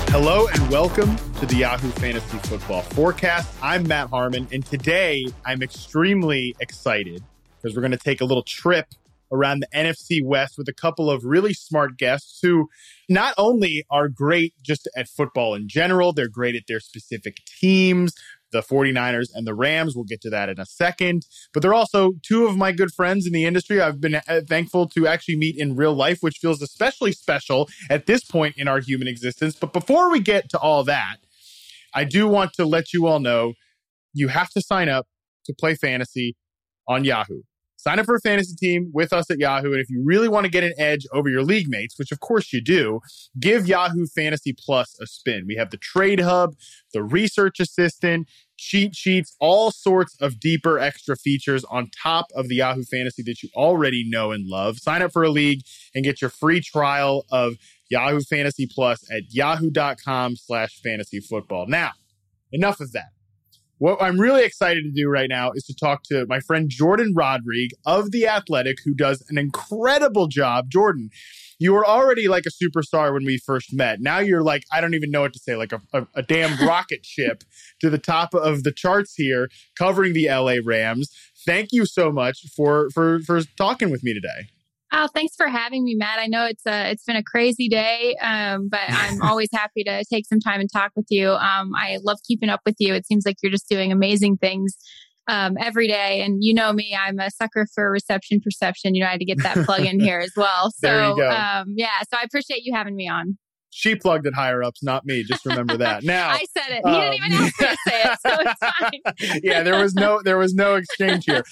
Hello and welcome to the Yahoo Fantasy Football Forecast. I'm Matt Harmon, and today I'm extremely excited because we're going to take a little trip around the NFC West with a couple of really smart guests who not only are great just at football in general, they're great at their specific teams, the 49ers and the Rams. We'll get to that in a second. But they're also two of my good friends in the industry. I've been thankful to actually meet in real life, which feels especially special at this point in our human existence. But before we get to all that, I do want to let you all know you have to sign up to play fantasy on Yahoo. Sign up for a fantasy team with us at Yahoo. And if you really want to get an edge over your league mates, which of course you do, give Yahoo Fantasy Plus a spin. We have the Trade Hub, the Research Assistant, cheat sheets, all sorts of deeper extra features on top of the Yahoo Fantasy that you already know and love. Sign up for a league and get your free trial of Yahoo Fantasy Plus at yahoo.com/fantasyfootball. Now, enough of that. What I'm really excited to do right now is to talk to my friend Jordan Rodrigue of The Athletic, who does an incredible job. Jordan, you were already like a superstar when we first met. Now you're like, I don't even know what to say, like a damn rocket ship to the top of the charts here, covering the LA Rams. Thank you so much for talking with me today. Oh, thanks for having me, Matt. I know it's been a crazy day, but I'm always happy to take some time and talk with you. I love keeping up with you. It seems like you're just doing amazing things every day. And you know me, I'm a sucker for reception perception. You know, I had to get that plug in here as well. So, there you go. So I appreciate you having me on. She plugged it higher ups, not me. Just remember that. Now I said it. He didn't even ask me to say it, so it's fine. Yeah, there was no exchange here.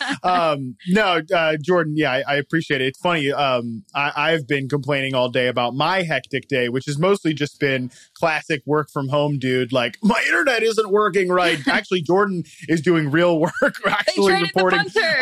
Jordan. Yeah, I appreciate it. It's funny. I've been complaining all day about my hectic day, which has mostly just been classic work from home, dude. Like my internet isn't working right. Actually, Jordan is doing real work. Actually reporting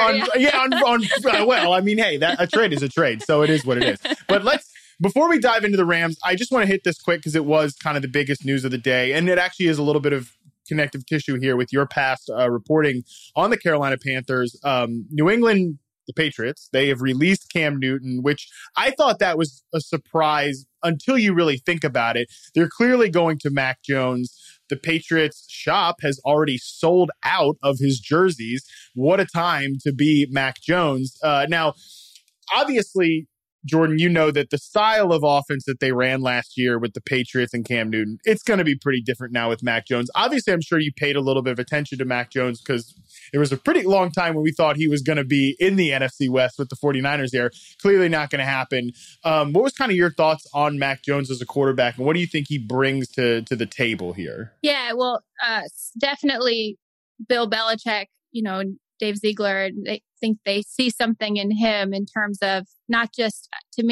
well, I mean, hey, a trade is a trade, so it is what it is. But before we dive into the Rams, I just want to hit this quick because it was kind of the biggest news of the day. And it actually is a little bit of connective tissue here with your past reporting on the Carolina Panthers. New England, the Patriots, they have released Cam Newton, which I thought that was a surprise until you really think about it. They're clearly going to Mac Jones. The Patriots shop has already sold out of his jerseys. What a time to be Mac Jones. Now, obviously, Jordan, you know that the style of offense that they ran last year with the Patriots and Cam Newton, it's going to be pretty different now with Mac Jones. Obviously, I'm sure you paid a little bit of attention to Mac Jones because there was a pretty long time when we thought he was going to be in the NFC West with the 49ers there. Clearly not going to happen. What was kind of your thoughts on Mac Jones as a quarterback, and what do you think he brings to the table here? Yeah, well, definitely Bill Belichick, Dave Ziegler, they think they see something in him in terms of not just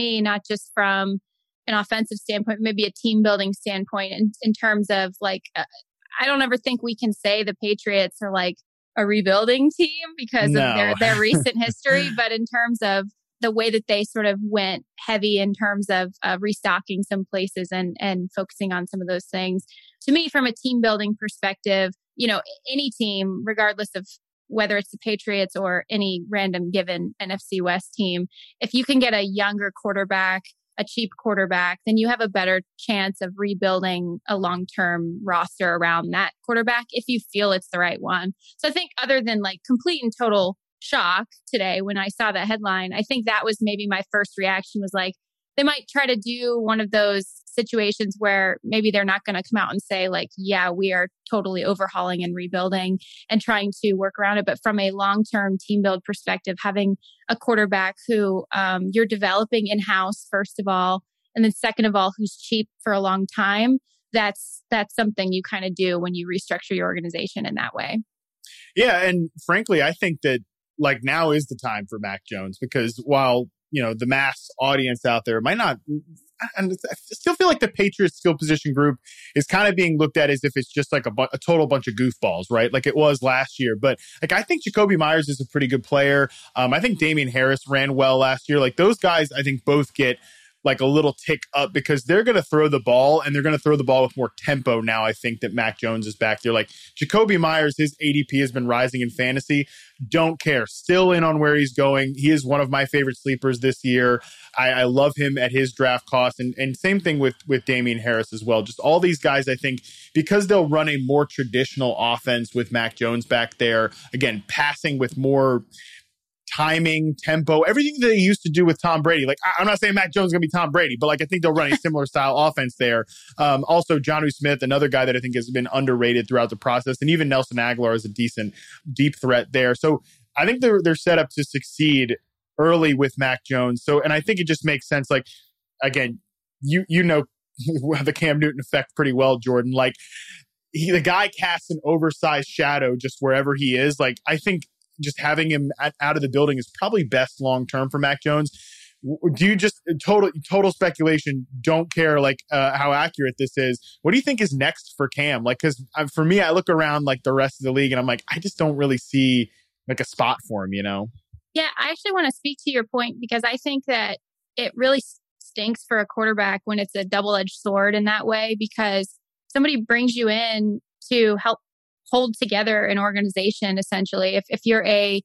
from an offensive standpoint, maybe a team building standpoint in terms of I don't ever think we can say the Patriots are like a rebuilding team because of their recent history. But in terms of the way that they sort of went heavy in terms of restocking some places and focusing on some of those things, to me, from a team building perspective, any team, regardless of whether it's the Patriots or any random given NFC West team, if you can get a younger quarterback, a cheap quarterback, then you have a better chance of rebuilding a long-term roster around that quarterback if you feel it's the right one. So I think other than complete and total shock today when I saw that headline, I think that was maybe my first reaction was they might try to do one of those situations where maybe they're not going to come out and say yeah, we are totally overhauling and rebuilding and trying to work around it. But from a long-term team build perspective, having a quarterback who you're developing in-house, first of all, and then second of all, who's cheap for a long time, that's something you kind of do when you restructure your organization in that way. Yeah. And frankly, I think that now is the time for Mac Jones because while the mass audience out there might not, and I still feel like the Patriots skill position group is kind of being looked at as if it's just a total bunch of goofballs, right? Like it was last year. But I think Jacoby Myers is a pretty good player. I think Damian Harris ran well last year. Those guys, I think both get like a little tick up because they're going to throw the ball and they're going to throw the ball with more tempo now. I think that Mac Jones is back there. Like Jakobi Meyers, his ADP has been rising in fantasy. Don't care. Still in on where he's going. He is one of my favorite sleepers this year. I love him at his draft cost. And same thing with Damian Harris as well. Just all these guys, I think, because they'll run a more traditional offense with Mac Jones back there. Again, passing with more timing, tempo, everything that they used to do with Tom Brady. Like, I'm not saying Mac Jones is going to be Tom Brady, but like I think they'll run a similar style offense there. Also, Jonnu Smith, another guy that I think has been underrated throughout the process, and even Nelson Aguilar is a decent deep threat there. So I think they're set up to succeed early with Mac Jones. So, and I think it just makes sense. Like, again, you know the Cam Newton effect pretty well, Jordan. Like, the guy casts an oversized shadow just wherever he is. Like, I think just having him out of the building is probably best long term for Mac Jones. Do you just total speculation? Don't care like how accurate this is. What do you think is next for Cam? Like, because for me, I look around like the rest of the league and I'm like, I just don't really see like a spot for him. You know? Yeah, I actually want to speak to your point because I think that it really stinks for a quarterback when it's a double-edged sword in that way, because somebody brings you in to help hold together an organization, essentially. If you're and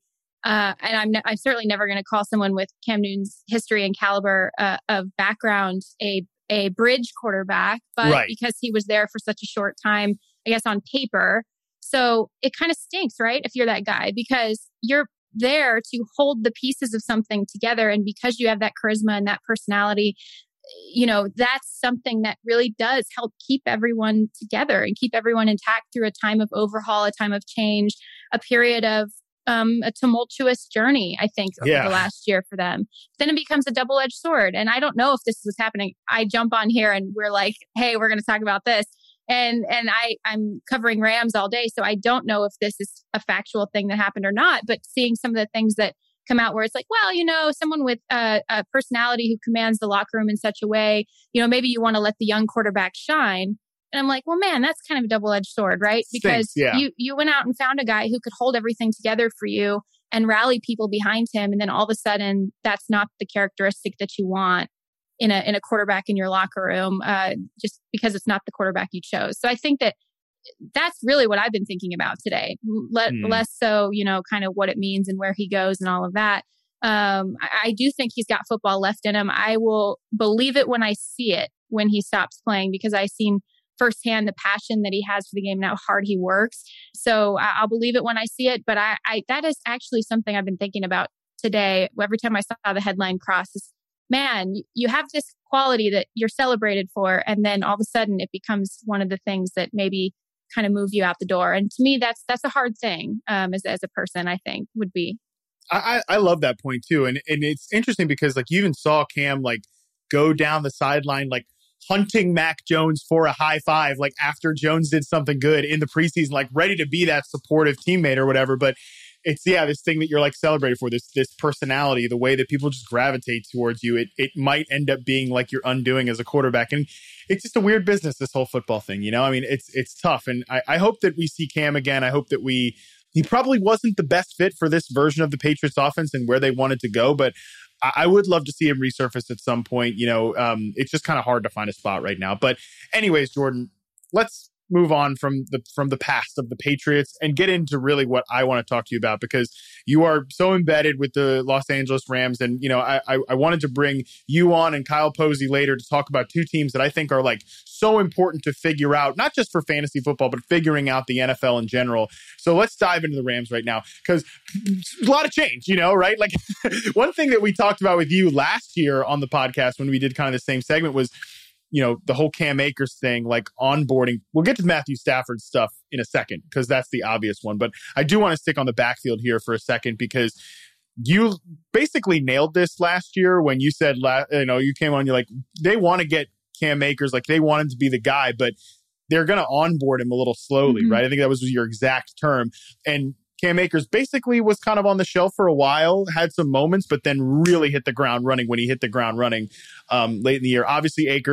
I'm certainly never going to call someone with Cam Newton's history and caliber of background a bridge quarterback, but right, because he was there for such a short time, I guess on paper. So it kind of stinks, right? If you're that guy, because you're there to hold the pieces of something together. And because you have that charisma and that personality, you know, that's something that really does help keep everyone together and keep everyone intact through a time of overhaul, a time of change, a period of a tumultuous journey, I think, over the last year for them. Then it becomes a double-edged sword. And I don't know if this was happening. I jump on here and we're like, hey, we're going to talk about this. And I'm covering Rams all day. So I don't know if this is a factual thing that happened or not, but seeing some of the things that come out where it's like, well, you know, someone with a personality who commands the locker room in such a way, you know, maybe you want to let the young quarterback shine. And I'm like, well, man, that's kind of a double-edged sword, right? Because you went out and found a guy who could hold everything together for you and rally people behind him. And then all of a sudden, that's not the characteristic that you want in a quarterback in your locker room, just because it's not the quarterback you chose. So I think that's really what I've been thinking about today. Less so, you know, kind of what it means and where he goes and all of that. I do think he's got football left in him. I will believe it when I see it, when he stops playing, because I've seen firsthand the passion that he has for the game and how hard he works. So I'll believe it when I see it. But I that is actually something I've been thinking about today. Every time I saw the headline cross, is, man, you have this quality that you're celebrated for, and then all of a sudden it becomes one of the things that maybe kind of move you out the door. And to me, that's a hard thing as a person, I think, would be. I love that point too. And it's interesting because like you even saw Cam like go down the sideline, like hunting Mac Jones for a high five, like after Jones did something good in the preseason, like ready to be that supportive teammate or whatever. But it's, this thing that you're like celebrated for, this personality, the way that people just gravitate towards you. It might end up being like your undoing as a quarterback. And it's just a weird business, this whole football thing, you know? I mean, it's tough. And I hope that we see Cam again. I hope that he probably wasn't the best fit for this version of the Patriots offense and where they wanted to go, but I would love to see him resurface at some point. You know, it's just kind of hard to find a spot right now. But anyways, Jordan, let's move on from the past of the Patriots and get into really what I want to talk to you about, because you are so embedded with the Los Angeles Rams. And, you know, I wanted to bring you on and Kyle Posey later to talk about two teams that I think are like so important to figure out, not just for fantasy football, but figuring out the NFL in general. So let's dive into the Rams right now, because a lot of change, you know, right? Like one thing that we talked about with you last year on the podcast when we did kind of the same segment was, you know, the whole Cam Akers thing, like onboarding. We'll get to Matthew Stafford stuff in a second, because that's the obvious one. But I do want to stick on the backfield here for a second, because you basically nailed this last year when you said, you came on, you're like, they want to get Cam Akers, like they want him to be the guy, but they're going to onboard him a little slowly, right? I think that was your exact term. And Cam Akers basically was kind of on the shelf for a while, had some moments, but then really hit the ground running when he hit the ground running late in the year. Obviously, Akers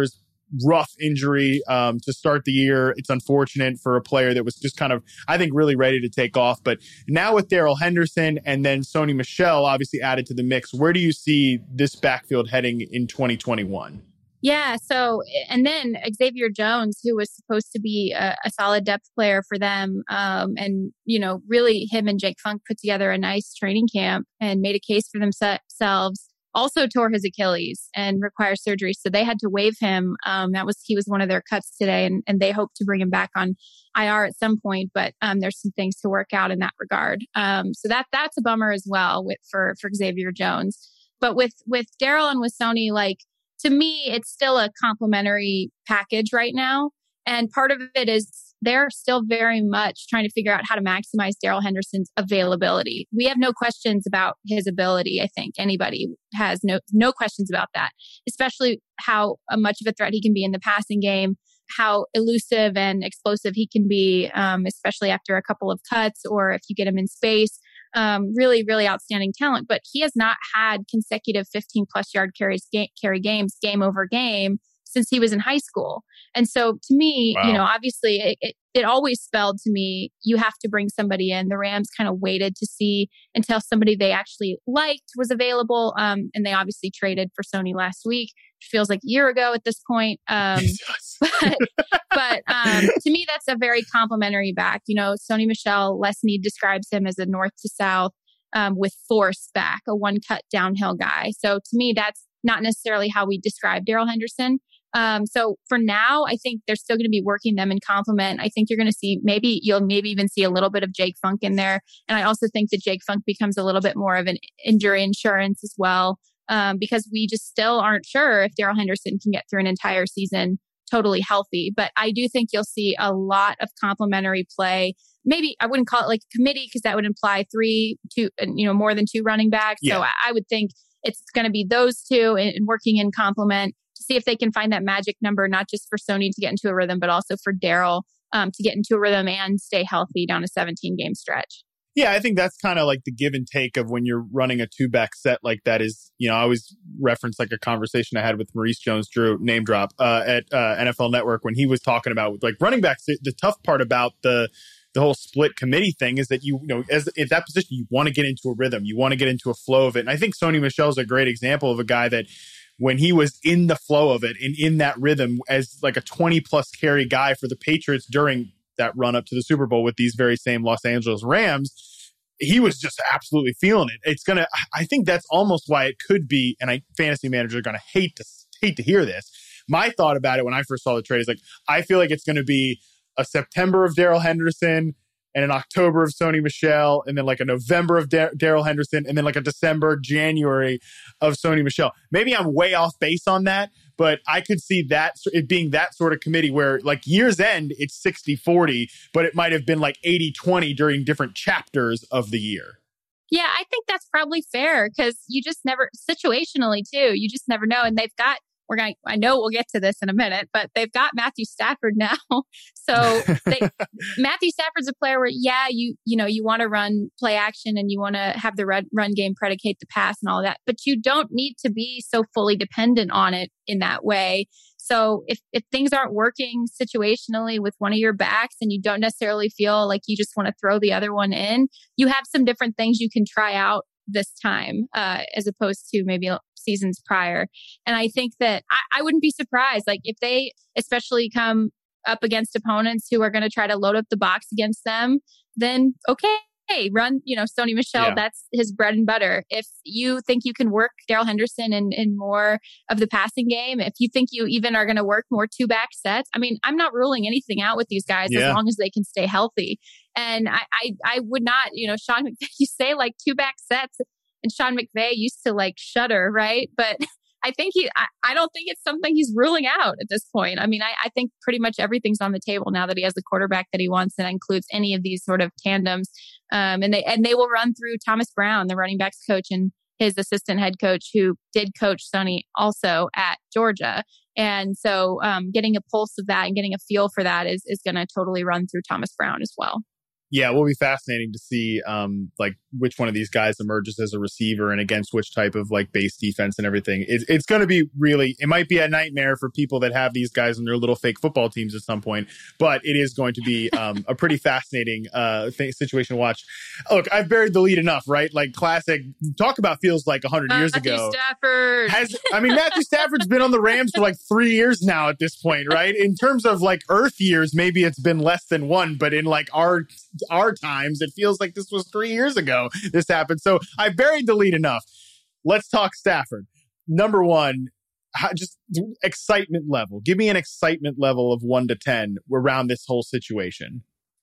rough injury to start the year. It's unfortunate for a player that was just kind of, I think, really ready to take off. But now with Darrell Henderson and then Sony Michel obviously added to the mix, where do you see this backfield heading in 2021? Yeah. So, and then Xavier Jones, who was supposed to be a solid depth player for them. And, really him and Jake Funk put together a nice training camp and made a case for themselves. Also tore his Achilles and requires surgery. So they had to waive him. He was one of their cuts today, and they hope to bring him back on IR at some point. But there's some things to work out in that regard. So that's a bummer as well for Xavier Jones. But with Darrell and with Sony, to me, it's still a complementary package right now. And part of it is they're still very much trying to figure out how to maximize Darrell Henderson's availability. We have no questions about his ability. I think anybody has no questions about that, especially how much of a threat he can be in the passing game, how elusive and explosive he can be, especially after a couple of cuts or if you get him in space. Really, really outstanding talent. But he has not had consecutive 15-plus yard carry games, game over game, since he was in high school. And so to me, wow, obviously it always spelled to me, you have to bring somebody in. The Rams kind of waited to see until somebody they actually liked was available. And they obviously traded for Sony last week, which feels like a year ago at this point. But to me, that's a very complimentary back. Sony Michel, Les Snead describes him as a north to south with force back, a one-cut downhill guy. So to me, that's not necessarily how we describe Darrell Henderson. So for now, I think they're still going to be working them in complement. I think you're going to see you'll even see a little bit of Jake Funk in there. And I also think that Jake Funk becomes a little bit more of an injury insurance as well, because we just still aren't sure if Darrell Henderson can get through an entire season totally healthy. But I do think you'll see a lot of complementary play. Maybe I wouldn't call it like a committee because that would imply more than two running backs. Yeah. So I would think it's going to be those two and working in complement to see if they can find that magic number, not just for Sony to get into a rhythm, but also for Darrell to get into a rhythm and stay healthy down a 17-game stretch. Yeah, I think that's kind of like the give and take of when you're running a two-back set like that is, I always reference like a conversation I had with Maurice Jones-Drew, name drop, at NFL Network when he was talking about like running backs. The tough part about the whole split committee thing is that if that position, you want to get into a rhythm, you want to get into a flow of it. And I think Sony Michel is a great example of a guy that when he was in the flow of it and in that rhythm as like a 20-plus carry guy for the Patriots during that run up to the Super Bowl with these very same Los Angeles Rams, he was just absolutely feeling it. I think that's almost why it could be, and fantasy managers are going to hate to hear this. My thought about it when I first saw the trade is like, I feel like it's going to be a September of Darrell Henderson and an October of Sony Michel, and then like a November of Darrell Henderson, and then like a December, January of Sony Michel. Maybe I'm way off base on that, but I could see that it being that sort of committee where like year's end, it's 60-40, but it might have been like 80-20 during different chapters of the year. Yeah, I think that's probably fair because you just never, situationally too, you just never know. And they've got, I know we'll get to this in a minute, but they've got Matthew Stafford now. So Matthew Stafford's a player where, you want to run play action and you want to have the run game predicate the pass and all that, but you don't need to be so fully dependent on it in that way. So if things aren't working situationally with one of your backs and you don't necessarily feel like you just want to throw the other one in, you have some different things you can try out this time, as opposed to maybe seasons prior. And I think that I wouldn't be surprised, like if they especially come up against opponents who are going to try to load up the box against them, then okay, run, Sony Michel, that's his bread and butter. If you think you can work Darrell Henderson in more of the passing game, if you think you even are going to work more two-back sets, I mean, I'm not ruling anything out with these guys as long as they can stay healthy. And I would not, Sean McVay, you say like two-back sets, and Sean McVay used to like shudder, right? But I think I don't think it's something he's ruling out at this point. I mean, I think pretty much everything's on the table now that he has the quarterback that he wants, and that includes any of these sort of tandems. And they will run through Thomas Brown, the running backs coach, and his assistant head coach, who did coach Sony also at Georgia. And so getting a pulse of that and getting a feel for that is going to totally run through Thomas Brown as well. Yeah, it will be fascinating to see like which one of these guys emerges as a receiver and against which type of like base defense and everything. It's going to be it might be a nightmare for people that have these guys in their little fake football teams at some point, but it is going to be a pretty fascinating situation to watch. Look, I've buried the lead enough, right? Like classic talk about feels like 100 years ago. Stafford. Matthew Stafford's been on the Rams for like 3 years now at this point, right? In terms of like Earth years, maybe it's been less than one, but in like our times, it feels like this was 3 years ago this happened. So I buried the lead enough. Let's talk Stafford. Number one, just excitement level. Give me an excitement level of 1 to 10 around this whole situation.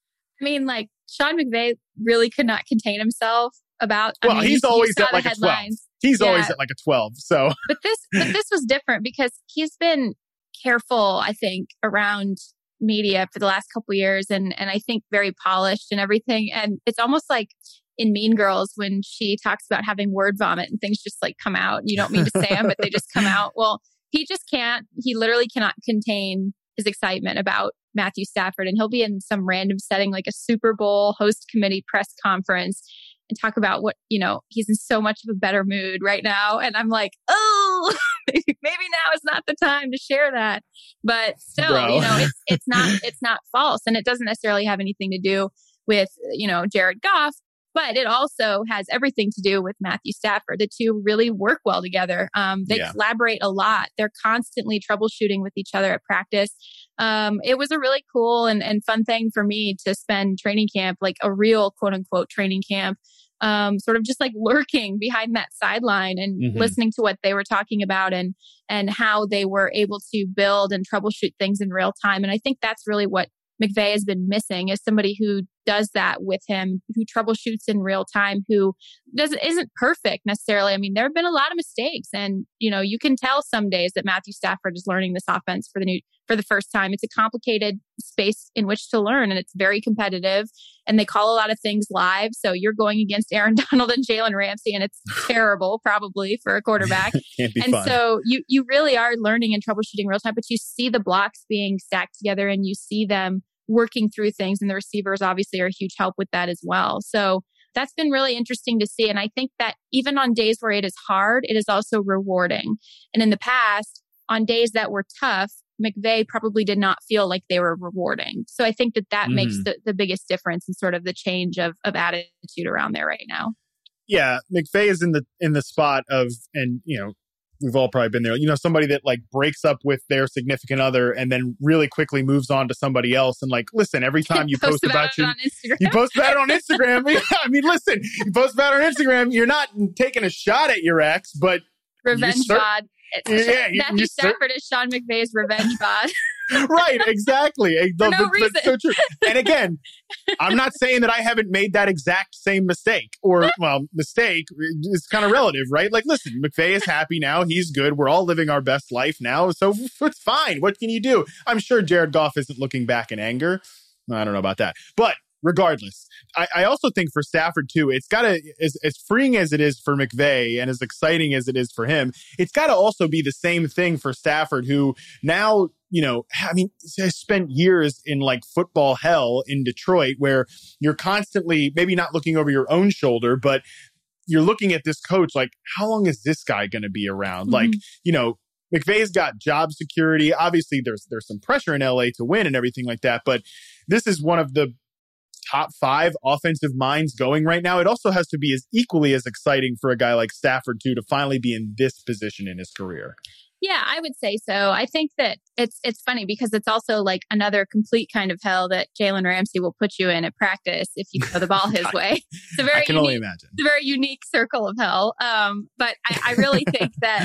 I mean, like Sean McVay really could not contain himself about. Well, he's always at like a 12. He's always at like a 12. So, but this was different because he's been careful, I think, around media for the last couple of years, and I think very polished and everything. And it's almost like in Mean Girls when she talks about having word vomit and things just like come out. You don't mean to say them, but they just come out. Well, he just can't. He literally cannot contain his excitement about Matthew Stafford, and he'll be in some random setting like a Super Bowl host committee press conference and talk about what, he's in so much of a better mood right now. And I'm like, oh, maybe now is not the time to share that. But still, it's not false. And it doesn't necessarily have anything to do with, Jared Goff, but it also has everything to do with Matthew Stafford. The two really work well together. They collaborate a lot. They're constantly troubleshooting with each other at practice. It was a really cool and fun thing for me to spend training camp, like a real quote unquote training camp, sort of just like lurking behind that sideline and listening to what they were talking about and how they were able to build and troubleshoot things in real time. And I think that's really what McVay has been missing, is somebody who does that with him, who troubleshoots in real time, who isn't perfect necessarily. I mean, there have been a lot of mistakes, and you can tell some days that Matthew Stafford is learning this offense for the first time. It's a complicated space in which to learn, and it's very competitive, and they call a lot of things live. So you're going against Aaron Donald and Jalen Ramsey, and it's terrible probably for a quarterback. Can't be and fun. So you really are learning and troubleshooting real time, but you see the blocks being stacked together and you see them working through things, and the receivers obviously are a huge help with that as well. So that's been really interesting to see. And I think that even on days where it is hard, it is also rewarding. And in the past, on days that were tough, McVay probably did not feel like they were rewarding. So I think that makes the biggest difference in sort of the change of attitude around there right now. Yeah, McVay is in the spot of, and we've all probably been there, somebody that like breaks up with their significant other and then really quickly moves on to somebody else. And like, listen, every time you post about you post about it on Instagram. I mean, listen, you post about it on Instagram, you're not taking a shot at your ex, but revenge bod. Matthew Stafford is Sean McVay's revenge bod. Right, exactly. For no reason. That's so true. And again, I'm not saying that I haven't made that exact same mistake, or mistake is kind of relative, right? Like, listen, McVay is happy now. He's good. We're all living our best life now. So it's fine. What can you do? I'm sure Jared Goff isn't looking back in anger. I don't know about that. But regardless, I also think for Stafford too, it's got to, as freeing as it is for McVay and as exciting as it is for him, it's got to also be the same thing for Stafford, who now, has spent years in like football hell in Detroit, where you're constantly maybe not looking over your own shoulder, but you're looking at this coach like, how long is this guy going to be around? Like, McVay's got job security. Obviously, there's some pressure in LA to win and everything like that, but this is one of the top 5 offensive minds going right now. It also has to be as equally as exciting for a guy like Stafford too, to finally be in this position in his career. Yeah, I would say so. I think that it's funny because it's also like another complete kind of hell that Jalen Ramsey will put you in at practice if you throw the ball his way. It's a very I can only imagine. It's a very unique circle of hell. But I really think that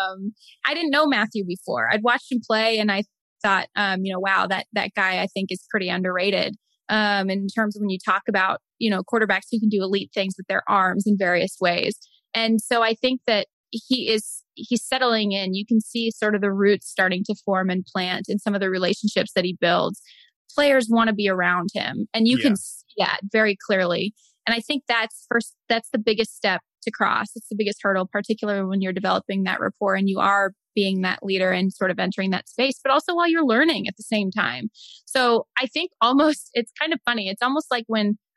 I didn't know Matthew before. I'd watched him play and I thought, wow, that guy I think is pretty underrated. In terms of when you talk about, quarterbacks who can do elite things with their arms in various ways. And so I think that he's settling in. You can see sort of the roots starting to form and plant in some of the relationships that he builds. Players want to be around him, and you can see that very clearly. And I think that's the biggest step to cross. It's the biggest hurdle, particularly when you're developing that rapport and you are being that leader and sort of entering that space, but also while you're learning at the same time. So I think it's kind of funny. It's almost like when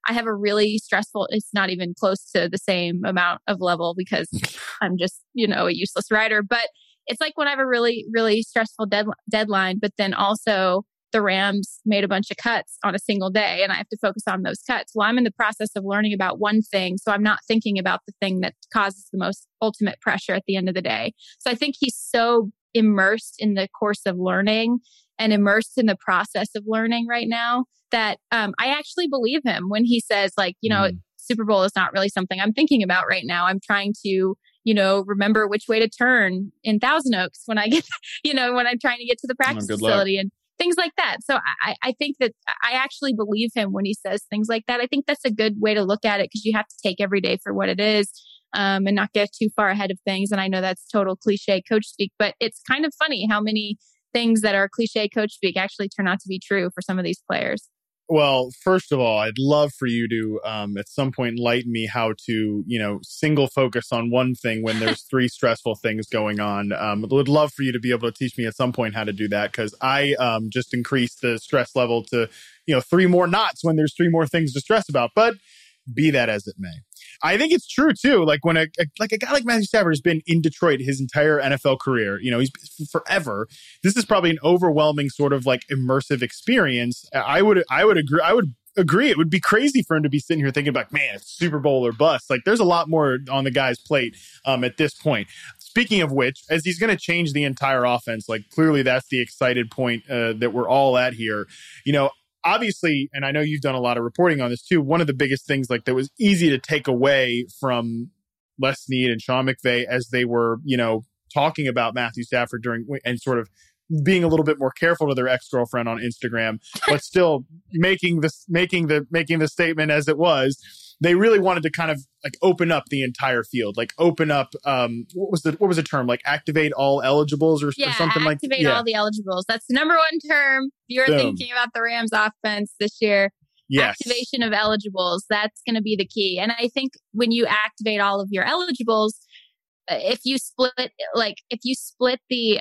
I have a really stressful, it's not even close to the same amount of level because I'm just, a useless writer. But it's like when I have a really, really stressful deadline, but then also the Rams made a bunch of cuts on a single day and I have to focus on those cuts. Well, I'm in the process of learning about one thing. So I'm not thinking about the thing that causes the most ultimate pressure at the end of the day. So I think he's so immersed in the course of learning and immersed in the process of learning right now that I actually believe him when he says Super Bowl is not really something I'm thinking about right now. I'm trying to remember which way to turn in Thousand Oaks when I get, when I'm trying to get to the practice facility and things like that. So I think that I actually believe him when he says things like that. I think that's a good way to look at it because you have to take every day for what it is and not get too far ahead of things. And I know that's total cliche coach speak, but it's kind of funny how many things that are cliche coach speak actually turn out to be true for some of these players. Well, first of all, I'd love for you to, at some point, enlighten me how to, single focus on one thing when there's three stressful things going on. I would love for you to be able to teach me at some point how to do that because I just increased the stress level to, 3 more knots when there's 3 more things to stress about. But be that as it may. I think it's true too. Like when a guy like Matthew Stafford has been in Detroit his entire NFL career, he's forever. This is probably an overwhelming sort of like immersive experience. I would agree. It would be crazy for him to be sitting here thinking about, man, it's Super Bowl or bust. Like there's a lot more on the guy's plate at this point. Speaking of which, as he's going to change the entire offense, like clearly that's the excited point that we're all at here. Obviously, and I know you've done a lot of reporting on this too, one of the biggest things like that was easy to take away from Les Snead and Sean McVay as they were, talking about Matthew Stafford during and sort of being a little bit more careful to their ex-girlfriend on Instagram, but still making the statement as it was. They really wanted to kind of like open up the entire field, like open up. What was the term? Like activate all eligibles or something like that. Activate all the eligibles. That's the number one term. If you're thinking about the Rams offense this year. Yes. Activation of eligibles. That's going to be the key. And I think when you activate all of your eligibles, if you split the,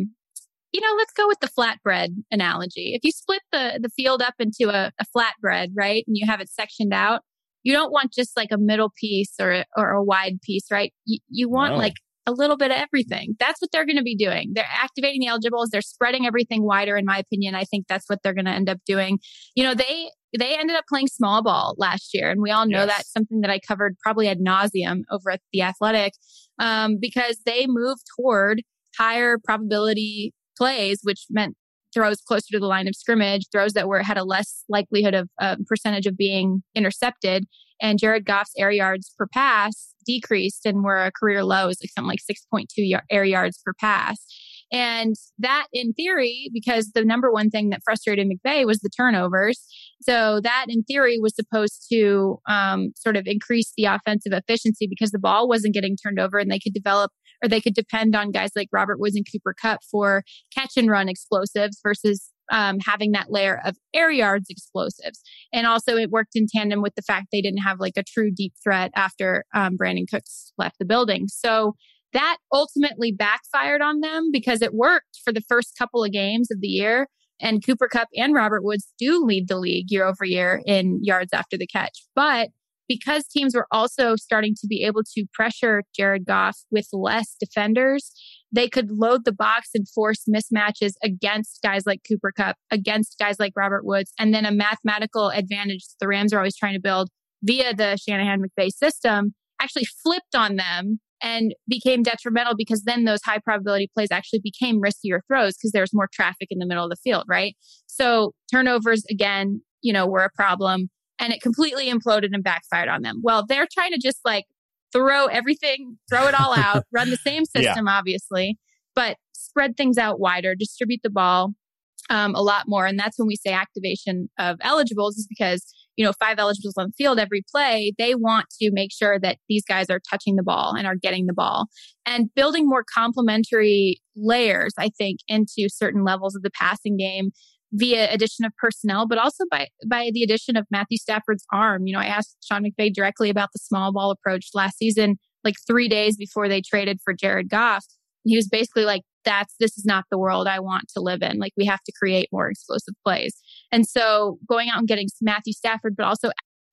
let's go with the flatbread analogy. If you split the field up into a flatbread, right, and you have it sectioned out, you don't want just like a middle piece or a wide piece, right? You want like a little bit of everything. That's what they're going to be doing. They're activating the eligibles. They're spreading everything wider, in my opinion. I think that's what they're going to end up doing. They ended up playing small ball last year. And we all know that's something that I covered probably ad nauseum over at The Athletic because they moved toward higher probability plays, which meant throws closer to the line of scrimmage, throws that had a less likelihood of percentage of being intercepted. And Jared Goff's air yards per pass decreased and were a career low, is like something like 6.2 air yards per pass. And that in theory, because the number one thing that frustrated McVay was the turnovers. So that in theory was supposed to sort of increase the offensive efficiency because the ball wasn't getting turned over and they could depend on guys like Robert Woods and Cooper Kupp for catch and run explosives versus having that layer of air yards explosives. And also it worked in tandem with the fact they didn't have like a true deep threat after Brandon Cooks left the building. So that ultimately backfired on them because it worked for the first couple of games of the year. And Cooper Kupp and Robert Woods do lead the league year over year in yards after the catch. But because teams were also starting to be able to pressure Jared Goff with less defenders, they could load the box and force mismatches against guys like Cooper Kupp, against guys like Robert Woods, and then a mathematical advantage the Rams are always trying to build via the Shanahan-McVay system actually flipped on them and became detrimental because then those high probability plays actually became riskier throws because there's more traffic in the middle of the field, right? So turnovers, again, were a problem. And it completely imploded and backfired on them. Well, they're trying to just like throw it all out, run the same system, obviously, but spread things out wider, distribute the ball a lot more. And that's when we say activation of eligibles is because, 5 eligibles on the field every play, they want to make sure that these guys are touching the ball and are getting the ball and building more complementary layers, I think, into certain levels of the passing game via addition of personnel, but also by the addition of Matthew Stafford's arm. I asked Sean McVay directly about the small ball approach last season, like 3 days before they traded for Jared Goff. He was basically like, this is not the world I want to live in. Like we have to create more explosive plays. And so going out and getting Matthew Stafford, but also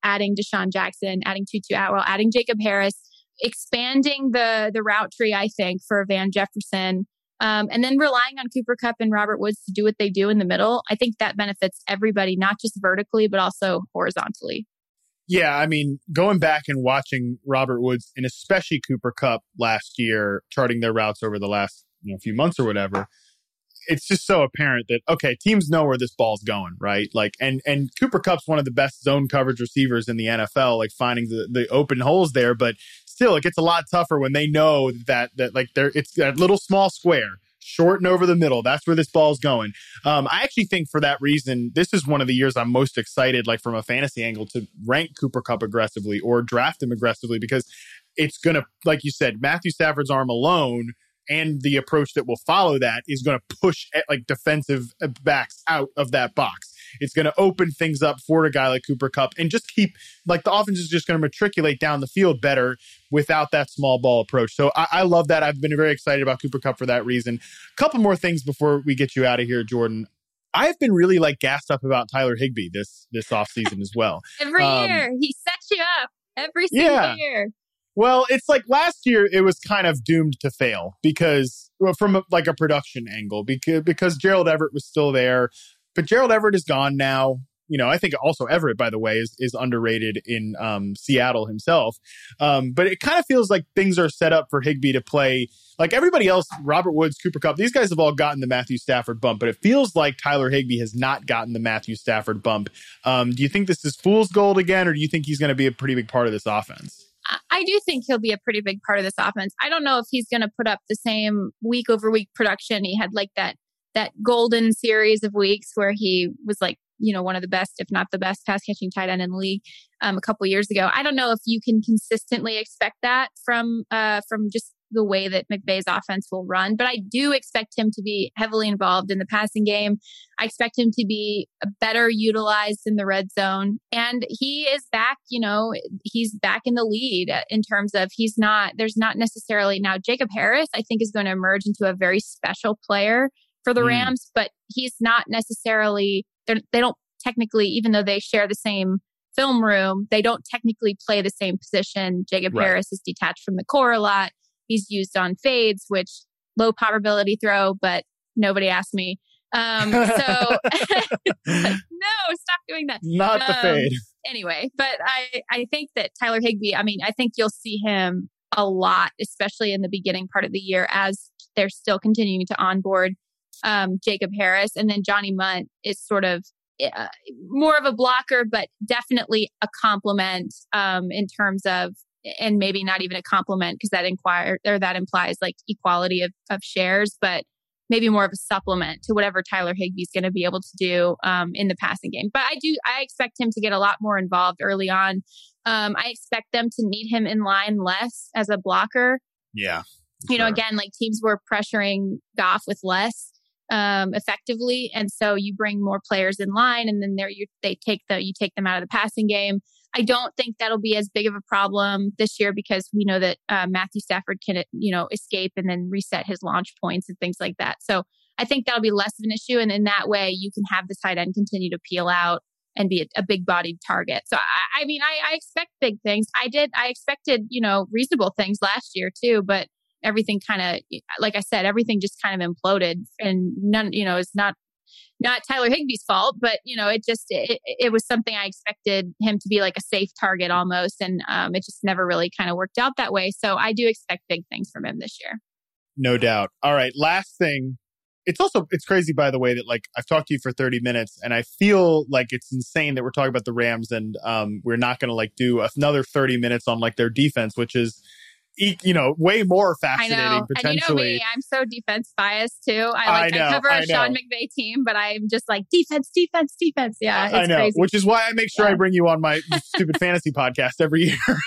adding Deshaun Jackson, adding Tutu Atwell, adding Jacob Harris, expanding the route tree, I think, for Van Jefferson. And then relying on Cooper Kupp and Robert Woods to do what they do in the middle. I think that benefits everybody, not just vertically, but also horizontally. Yeah, I mean, going back and watching Robert Woods and especially Cooper Kupp last year, charting their routes over the last few months or whatever, it's just so apparent that, okay, teams know where this ball's going, right? Like, and Cooper Kupp's one of the best zone coverage receivers in the NFL, like finding the open holes there, but still, it gets a lot tougher when they know that like it's that little small square, short and over the middle. That's where this ball's going. I actually think for that reason, this is one of the years I'm most excited, like from a fantasy angle, to rank Cooper Kupp aggressively or draft him aggressively, because it's going to, like you said, Matthew Stafford's arm alone and the approach that will follow that is going to push like defensive backs out of that box. It's going to open things up for a guy like Cooper Kupp and just keep, like, the offense is just going to matriculate down the field better without that small ball approach. So I love that. I've been very excited about Cooper Kupp for that reason. A couple more things before we get you out of here, Jordan. I've been really like gassed up about Tyler Higbee this offseason as well. Every year. He sets you up every single year. Well, it's like last year it was kind of doomed to fail because from like a production angle, because Gerald Everett was still there, but Gerald Everett is gone now. I think also Everett, by the way, is underrated in Seattle himself. But it kind of feels like things are set up for Higbee to play like everybody else. Robert Woods, Cooper Kupp, these guys have all gotten the Matthew Stafford bump, but it feels like Tyler Higbee has not gotten the Matthew Stafford bump. Do you think this is fool's gold again, or do you think he's going to be a pretty big part of this offense? I do think he'll be a pretty big part of this offense. I don't know if he's going to put up the same week over week production. He had like that golden series of weeks where he was like, one of the best, if not the best pass catching tight end in the league a couple years ago. I don't know if you can consistently expect that from just the way that McVay's offense will run, but I do expect him to be heavily involved in the passing game. I expect him to be better utilized in the red zone, and he is back. He's back in the lead in terms of there's not necessarily now Jacob Harris, I think, is going to emerge into a very special player for the Rams, but he's not necessarily, they don't technically, even though they share the same film room, they don't technically play the same position. Jacob Harris is detached from the core a lot. He's used on fades, which low probability throw, but nobody asked me. No, stop doing that. Not the fade. Anyway, but I think that Tyler Higbee, I think you'll see him a lot, especially in the beginning part of the year as they're still continuing to onboard Jacob Harris. And then Johnny Munt is sort of more of a blocker, but definitely a complement in terms of, and maybe not even a compliment because that implies like equality of shares, but maybe more of a supplement to whatever Tyler Higbee's going to be able to do in the passing game. But I expect him to get a lot more involved early on. I expect them to need him in line less as a blocker. Yeah. Again, like teams were pressuring Goff with less effectively. And so you bring more players in line and then you take them out of the passing game. I don't think that'll be as big of a problem this year because we know that Matthew Stafford can, escape and then reset his launch points and things like that. So I think that'll be less of an issue. And in that way, you can have the tight end continue to peel out and be a big bodied target. So, I expect big things. I expected, reasonable things last year too, but everything kind of, like I said, everything just kind of imploded and none, it's not Tyler Higbee's fault, but it was something I expected him to be like a safe target almost. And it just never really kind of worked out that way. So I do expect big things from him this year. No doubt. All right. Last thing. It's crazy, by the way, that like I've talked to you for 30 minutes and I feel like it's insane that we're talking about the Rams and we're not going to like do another 30 minutes on like their defense, which is way more fascinating. I know. Potentially. And me, I'm so defense biased too. I cover a Sean McVay team, but I'm just like defense. Yeah, it's I know. crazy. Which is why I make sure I bring you on my stupid fantasy podcast every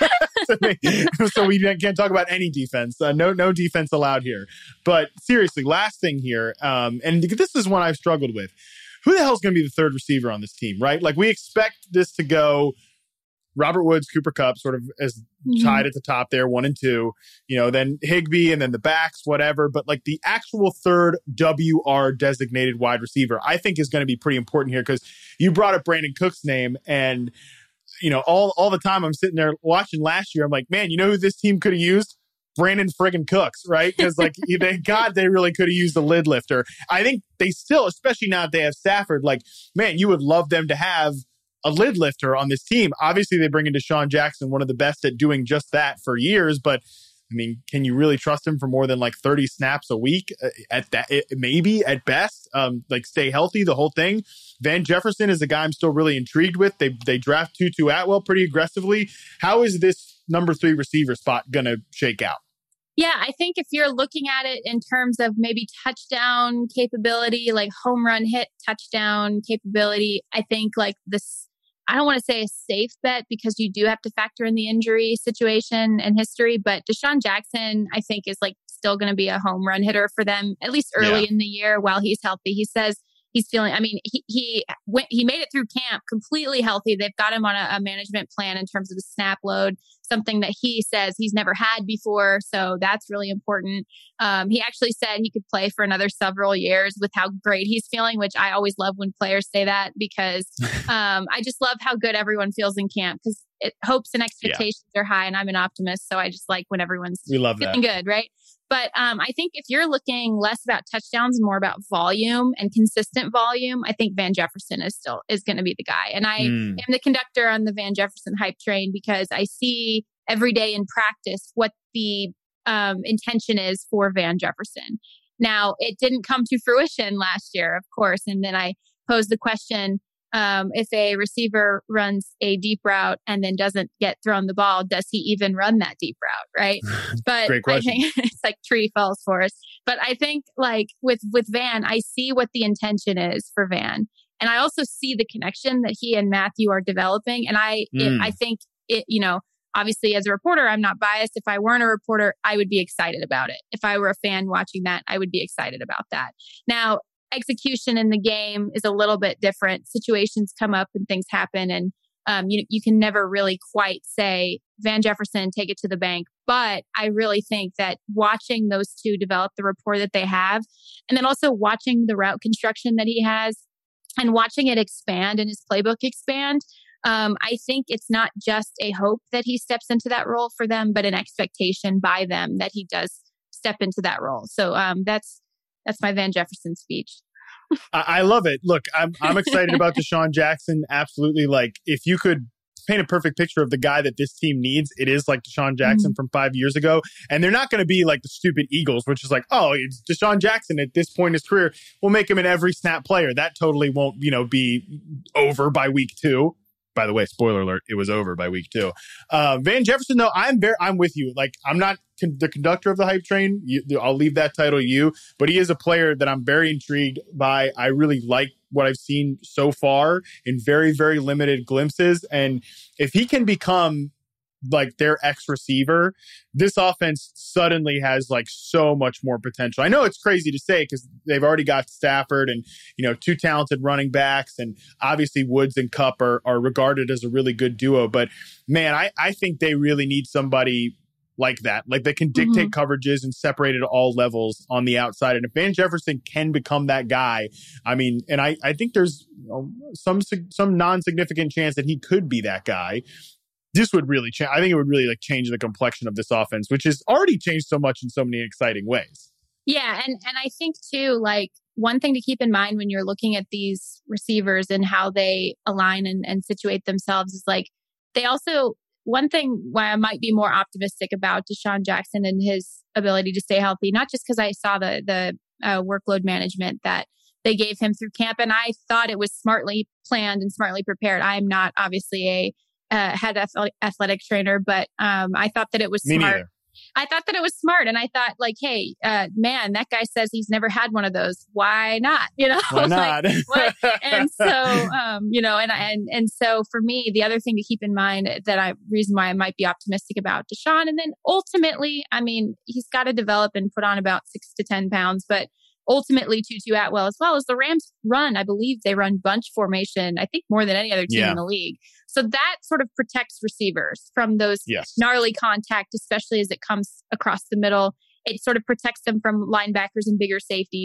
year, so we can't talk about any defense. No defense allowed here. But seriously, last thing here, and this is one I've struggled with. Who the hell is going to be the third receiver on this team? Right? Like we expect this to go Robert Woods, Cooper Kupp, sort of as tied at the top there, 1 and 2, then Higbee and then the backs, whatever. But like the actual third WR designated wide receiver, I think is going to be pretty important here because you brought up Brandon Cook's name. And all the time I'm sitting there watching last year. I'm like, man, you know who this team could have used? Brandon friggin' Cooks, right? Because they really could have used a lid lifter. I think they still, especially now that they have Stafford, man, you would love them to have a lid lifter on this team. Obviously, they bring in DeSean Jackson, one of the best at doing just that for years. But I mean, can you really trust him for more than 30 snaps a week at that? Maybe at best, stay healthy, the whole thing. Van Jefferson is a guy I'm still really intrigued with. They draft Tutu Atwell pretty aggressively. How is this number 3 receiver spot going to shake out? Yeah, I think if you're looking at it in terms of maybe touchdown capability, like home run hit touchdown capability, I think this, I don't want to say a safe bet because you do have to factor in the injury situation and history, but DeSean Jackson, I think, is still going to be a home run hitter for them, at least early in the year while he's healthy. He says he's feeling, he made it through camp completely healthy. They've got him on a management plan in terms of the snap load, something that he says he's never had before. So that's really important. He actually said he could play for another several years with how great he's feeling, which I always love when players say that because I just love how good everyone feels in camp because hopes and expectations are high and I'm an optimist. So I just like when everyone's feeling good, right? But I think if you're looking less about touchdowns, more about volume and consistent volume, I think Van Jefferson is going to be the guy. And I am the conductor on the Van Jefferson hype train because I see every day in practice what the intention is for Van Jefferson. Now, it didn't come to fruition last year, of course. And then I posed the question, if a receiver runs a deep route and then doesn't get thrown the ball, does he even run that deep route? Right. But Great question. I think it's tree falls forest. But I think with Van, I see what the intention is for Van. And I also see the connection that he and Matthew are developing. And I think it, obviously as a reporter, I'm not biased. If I weren't a reporter, I would be excited about it. If I were a fan watching that, I would be excited about that. Now, execution in the game is a little bit different. Situations come up and things happen. And you can never really quite say, Van Jefferson, take it to the bank. But I really think that watching those two develop the rapport that they have, and then also watching the route construction that he has and watching it expand and his playbook expand, I think it's not just a hope that he steps into that role for them, but an expectation by them that he does step into that role. So that's my Van Jefferson speech. I love it. Look, I'm excited about DeSean Jackson. Absolutely. If you could paint a perfect picture of the guy that this team needs, it is DeSean Jackson from 5 years ago. And they're not going to be like the stupid Eagles, which is it's DeSean Jackson at this point in his career. We'll make him an every snap player. That totally won't, be over by week 2. By the way, spoiler alert, it was over by week 2. Van Jefferson, though, I'm with you. I'm not the conductor of the hype train. I'll leave that title to you. But he is a player that I'm very intrigued by. I really like what I've seen so far in very, very limited glimpses. And if he can become their X receiver, this offense suddenly has so much more potential. I know it's crazy to say because they've already got Stafford and, two talented running backs, and obviously Woods and Kupp are regarded as a really good duo. But man, I think they really need somebody like that. They can dictate coverages and separate it at all levels on the outside. And if Van Jefferson can become that guy, and I think there's some non-significant chance that he could be that guy. This would really change. I think it would really change the complexion of this offense, which has already changed so much in so many exciting ways. Yeah. And I think too, one thing to keep in mind when you're looking at these receivers and how they align and situate themselves is they also, one thing why I might be more optimistic about DeSean Jackson and his ability to stay healthy, not just because I saw the workload management that they gave him through camp, and I thought it was smartly planned and smartly prepared. I'm not obviously a head athletic trainer, but I thought that it was smart. Neither. I thought that it was smart, and I thought hey, man, that guy says he's never had one of those. Why not? Why not? What? And so, and so for me, the other thing to keep in mind reason why I might be optimistic about DeSean, and then ultimately, he's got to develop and put on about 6 to 10 pounds, but ultimately Tutu Atwell as well as the Rams run. I believe they run bunch formation, I think more than any other team in the league. So that sort of protects receivers from those gnarly contact, especially as it comes across the middle. It sort of protects them from linebackers and bigger safeties.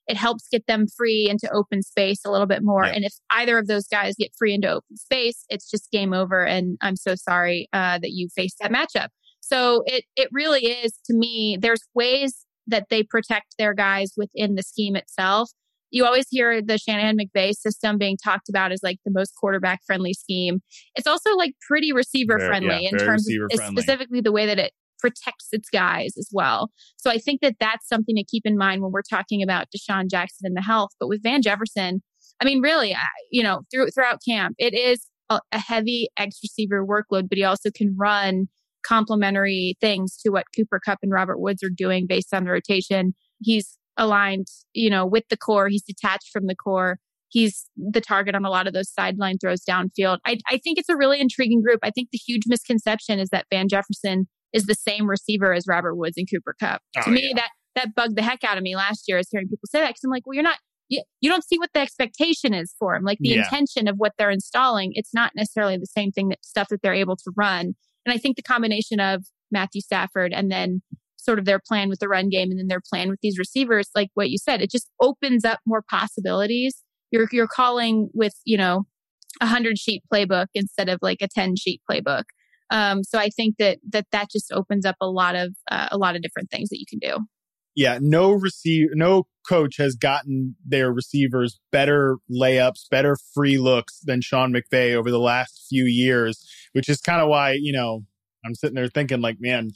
it helps get them free into open space a little bit more. Yeah. And if either of those guys get free into open space, it's just game over. And I'm so sorry that you faced that matchup. So it really is, to me, there's ways that they protect their guys within the scheme itself. You always hear the Shanahan-McVay system being talked about as like the most quarterback friendly scheme. It's also like pretty receiver friendly in terms of specifically the way that it protects its guys as well. So I think that that's something to keep in mind when we're talking about Deshaun Jackson and the health. But with Van Jefferson, I mean, really, throughout camp, it is a heavy X receiver workload, but he also can run complementary things to what Cooper Kupp and Robert Woods are doing based on the rotation. He's aligned, with the core. He's detached from the core. He's the target on a lot of those sideline throws downfield. I think it's a really intriguing group. I think the huge misconception is that Van Jefferson is the same receiver as Robert Woods and Cooper Kupp. To me, that bugged the heck out of me last year, is hearing people say that, because I'm like, well, you don't see what the expectation is for him, like the intention of what they're installing. It's not necessarily the same stuff that they're able to run. And I think the combination of Matthew Stafford and then sort of their plan with the run game and then their plan with these receivers, like what you said, it just opens up more possibilities. You're calling with, a 100-sheet playbook instead of like a 10-sheet playbook. So I think that just opens up a lot of different things that you can do. Yeah, no coach has gotten their receivers better layups, better free looks than Sean McVay over the last few years, which is kind of why, I'm sitting there thinking like, man,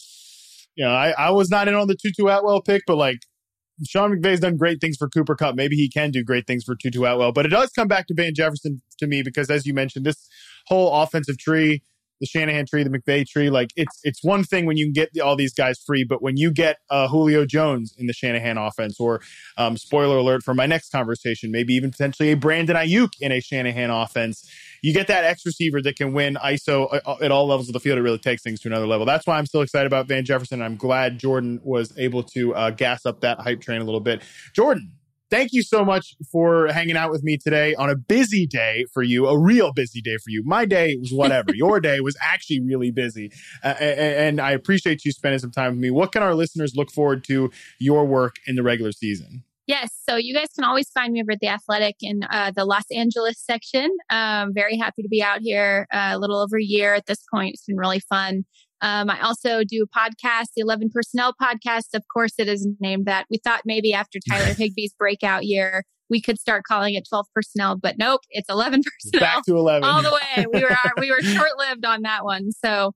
I was not in on the Tutu Atwell pick, but like Sean McVay's done great things for Cooper Kupp. Maybe he can do great things for Tutu Atwell, but it does come back to Van Jefferson to me, because as you mentioned, this whole offensive tree, the Shanahan tree, the McVay tree, like it's one thing when you can get all these guys free, but when you get Julio Jones in the Shanahan offense, or spoiler alert for my next conversation, maybe even potentially a Brandon Ayuk in a Shanahan offense, you get that X receiver that can win ISO at all levels of the field. It really takes things to another level. That's why I'm still excited about Van Jefferson. I'm glad Jordan was able to gas up that hype train a little bit. Jordan, thank you so much for hanging out with me today on a busy day for you, a real busy day for you. My day was whatever. Your day was actually really busy. And I appreciate you spending some time with me. What can our listeners look forward to your work in the regular season? Yes. So you guys can always find me over at The Athletic in the Los Angeles section. Very happy to be out here a little over a year at this point. It's been really fun. I also do a podcast, the 11 Personnel podcast. Of course, it is named that. We thought maybe after Tyler Higbee's breakout year, we could start calling it 12 Personnel, but nope, it's 11 Personnel. Back to 11. All the way. We were short-lived on that one. So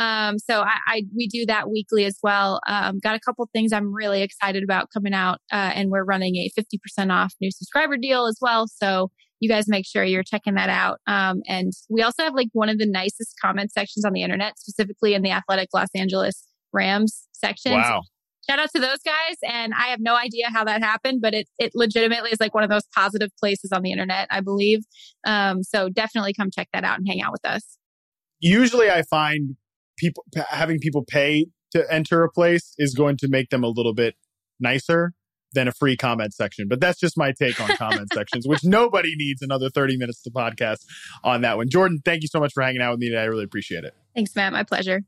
we do that weekly as well. Got a couple things I'm really excited about coming out, and we're running a 50% off new subscriber deal as well. So you guys make sure you're checking that out. And we also have like one of the nicest comment sections on the internet, specifically in the Athletic Los Angeles Rams section. Wow. So shout out to those guys. And I have no idea how that happened, but it legitimately is like one of those positive places on the internet, I believe. So definitely come check that out and hang out with us. Usually I find having people pay to enter a place is going to make them a little bit nicer than a free comment section. But that's just my take on comment sections, which nobody needs another 30 minutes to podcast on that one. Jordan, thank you so much for hanging out with me today. I really appreciate it. Thanks, Matt. My pleasure.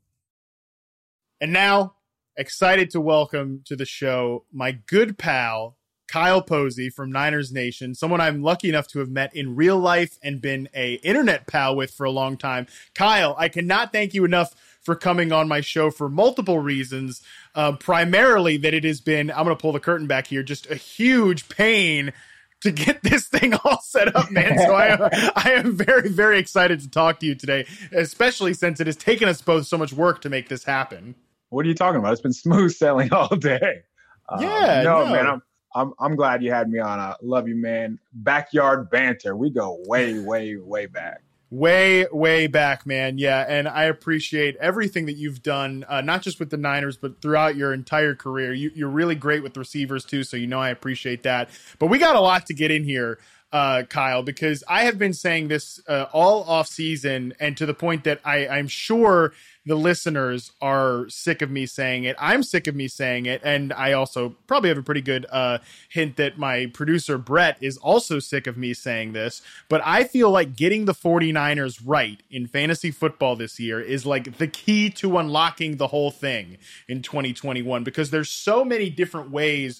And now, excited to welcome to the show my good pal, Kyle Posey from Niners Nation, someone I'm lucky enough to have met in real life and been a internet pal with for a long time. Kyle, I cannot thank you enough for coming on my show for multiple reasons. Primarily that it has been, I'm going to pull the curtain back here, just a huge pain to get this thing all set up, man. So I am very, very excited to talk to you today, especially since it has taken us both so much work to make this happen. What are you talking about? It's been smooth sailing all day. Man, I'm glad you had me on. I love you, man. Backyard banter. We go way, way, way back. Way, way back, man. Yeah, and I appreciate everything that you've done, not just with the Niners, but throughout your entire career. You're really great with receivers, too, so I appreciate that. But we got a lot to get in here, Kyle, because I have been saying this all off season, and to the point that I'm sure the listeners are sick of me saying it. I'm sick of me saying it. And I also probably have a pretty good hint that my producer, Brett, is also sick of me saying this. But I feel like getting the 49ers right in fantasy football this year is like the key to unlocking the whole thing in 2021, because there's so many different ways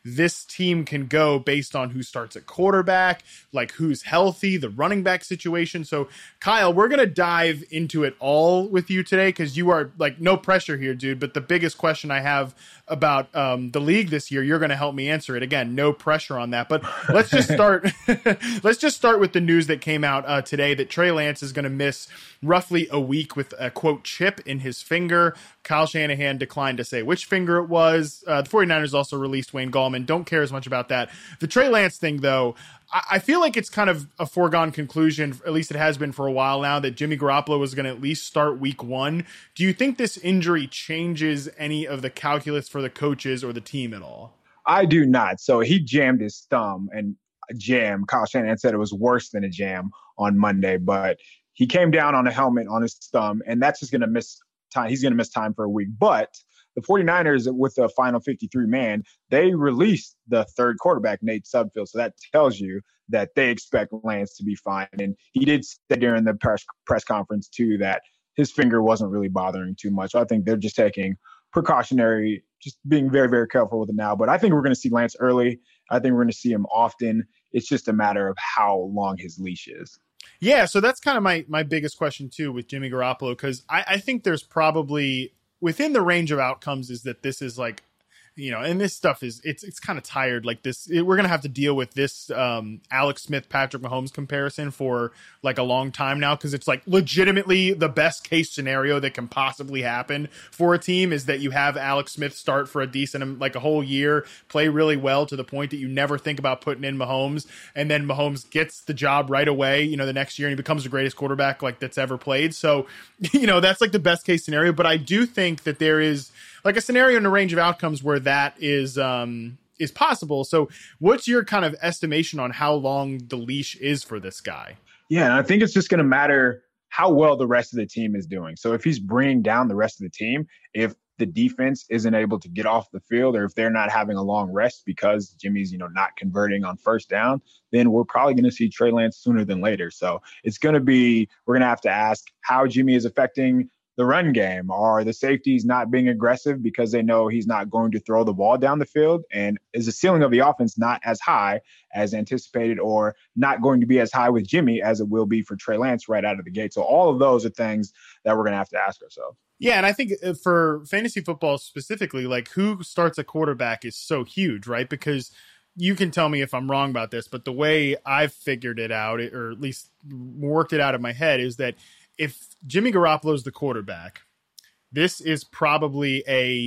this team can go based on who starts at quarterback, like who's healthy, the running back situation. So Kyle, we're going to dive into it all with you today because you are like no pressure here, dude. But the biggest question I have about the league this year, you're going to help me answer it. Again, no pressure on that. But let's just start. Let's just start with the news that came out today that Trey Lance is going to miss roughly a week with a quote chip in his finger. Kyle Shanahan declined to say which finger it was. The 49ers also released Wayne Gallman. Don't care as much about that. The Trey Lance thing, though, I feel like it's kind of a foregone conclusion, at least it has been for a while now, that Jimmy Garoppolo was going to at least start week 1. Do you think this injury changes any of the calculus for the coaches or the team at all? I do not. So he jammed his thumb, and a jam. Kyle Shanahan said it was worse than a jam on Monday, but he came down on a helmet on his thumb, and that's just going to miss time. He's going to miss time for a week. But the 49ers, with the final 53-man, they released the third quarterback, Nate Sudfeld. So that tells you that they expect Lance to be fine. And he did say during the press conference, too, that his finger wasn't really bothering too much. So I think they're just taking precautionary, just being very, very careful with it now. But I think we're going to see Lance early. I think we're going to see him often. It's just a matter of how long his leash is. Yeah, so that's kind of my biggest question, too, with Jimmy Garoppolo, because I think there's probably within the range of outcomes is that this is like, you know, and this stuff is, it's kind of tired. Like this, we're going to have to deal with this Alex Smith, Patrick Mahomes comparison for like a long time now. Cause it's like legitimately the best case scenario that can possibly happen for a team is that you have Alex Smith start for a decent, like a whole year, play really well to the point that you never think about putting in Mahomes. And then Mahomes gets the job right away, you know, the next year, and he becomes the greatest quarterback like that's ever played. So, you know, that's like the best case scenario. But I do think that there is like a scenario in a range of outcomes where that is possible. So what's your kind of estimation on how long the leash is for this guy? Yeah, and I think it's just going to matter how well the rest of the team is doing. So if he's bringing down the rest of the team, if the defense isn't able to get off the field, or if they're not having a long rest because Jimmy's, you know, not converting on first down, then we're probably going to see Trey Lance sooner than later. So it's going to be, we're going to have to ask how Jimmy is affecting the run game. Are the safeties not being aggressive because they know he's not going to throw the ball down the field? And is the ceiling of the offense not as high as anticipated, or not going to be as high with Jimmy as it will be for Trey Lance right out of the gate? So all of those are things that we're going to have to ask ourselves. Yeah, and I think for fantasy football specifically, like who starts a quarterback is so huge, right? Because you can tell me if I'm wrong about this, but the way I've figured it out, or at least worked it out in my head, is that if Jimmy Garoppolo is the quarterback, this is probably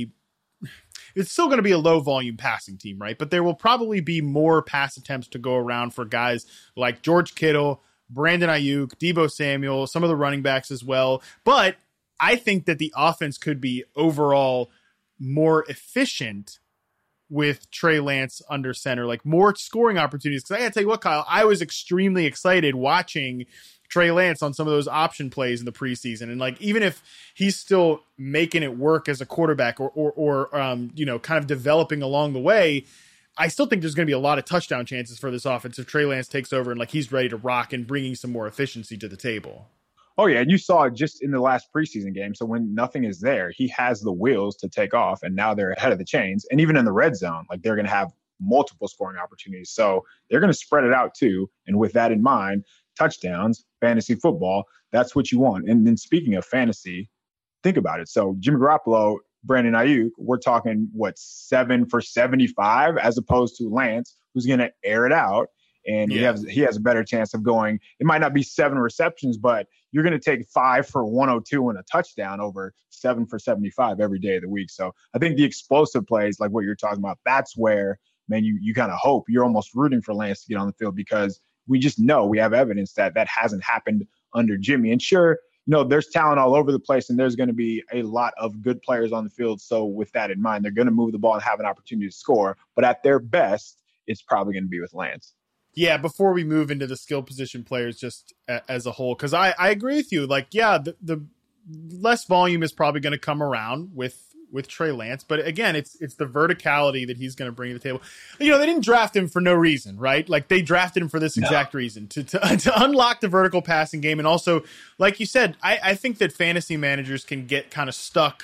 it's still going to be a low volume passing team, right? But there will probably be more pass attempts to go around for guys like George Kittle, Brandon Ayuk, Deebo Samuel, some of the running backs as well. But I think that the offense could be overall more efficient with Trey Lance under center, like more scoring opportunities. Because I got to tell you what, Kyle, I was extremely excited watching Trey Lance on some of those option plays in the preseason. And like, even if he's still making it work as a quarterback or you know, kind of developing along the way, I still think there's going to be a lot of touchdown chances for this offense if Trey Lance takes over and like he's ready to rock and bringing some more efficiency to the table. Oh yeah. And you saw it just in the last preseason game. So when nothing is there, he has the wheels to take off, and now they're ahead of the chains. And even in the red zone, like they're going to have multiple scoring opportunities. So they're going to spread it out too. And with that in mind, touchdowns, fantasy football, that's what you want. And then speaking of fantasy, think about it. So Jimmy Garoppolo, Brandon Ayuk, we're talking, 7 for 75 as opposed to Lance, who's going to air it out. And he has a better chance of going. It might not be 7 receptions, but you're going to take 5 for 102 and a touchdown over 7 for 75 every day of the week. So I think the explosive plays, like what you're talking about, that's where, man, you kind of hope. You're almost rooting for Lance to get on the field, because we just know, we have evidence that hasn't happened under Jimmy. And sure, you know, there's talent all over the place, and there's going to be a lot of good players on the field. So with that in mind, they're going to move the ball and have an opportunity to score. But at their best, it's probably going to be with Lance. Yeah, before we move into the skill position players just as a whole, because I agree with you. Like, yeah, the less volume is probably going to come around with Trey Lance. But again, it's the verticality that he's going to bring to the table. You know, they didn't draft him for no reason, right? Like, they drafted him for this exact reason, to unlock the vertical passing game. And also, like you said, I think that fantasy managers can get kind of stuck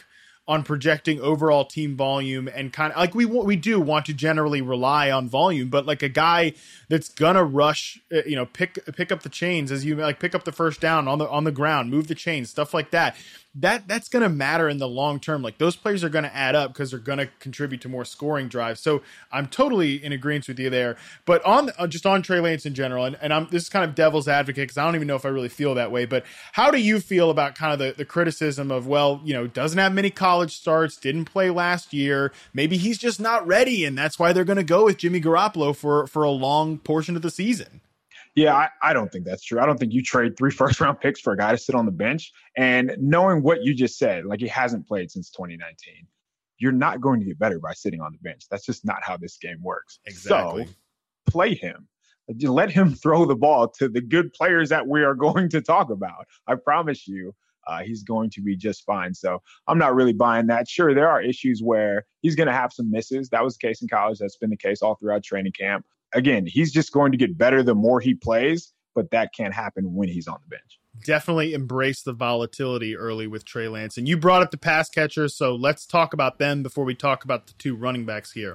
on projecting overall team volume, and kind of like we do want to generally rely on volume, but like a guy that's gonna rush, pick up the chains, as you like, pick up the first down on the ground, move the chains, stuff like that. That's going to matter in the long term. Like those plays are going to add up because they're going to contribute to more scoring drives. So I'm totally in agreement with you there. But on Trey Lance in general, and this is kind of devil's advocate because I don't even know if I really feel that way. But how do you feel about kind of the criticism of, doesn't have many college starts, didn't play last year, maybe he's just not ready, and that's why they're going to go with Jimmy Garoppolo for a long portion of the season? Yeah, I don't think that's true. I don't think you trade 3 first-round picks for a guy to sit on the bench. And knowing what you just said, like he hasn't played since 2019, you're not going to get better by sitting on the bench. That's just not how this game works. Exactly. So play him. Let him throw the ball to the good players that we are going to talk about. I promise you, he's going to be just fine. So I'm not really buying that. Sure, there are issues where he's going to have some misses. That was the case in college. That's been the case all throughout training camp. Again, he's just going to get better the more he plays, but that can't happen when he's on the bench. Definitely embrace the volatility early with Trey Lance. And you brought up the pass catchers, so let's talk about them before we talk about the 2 running backs here.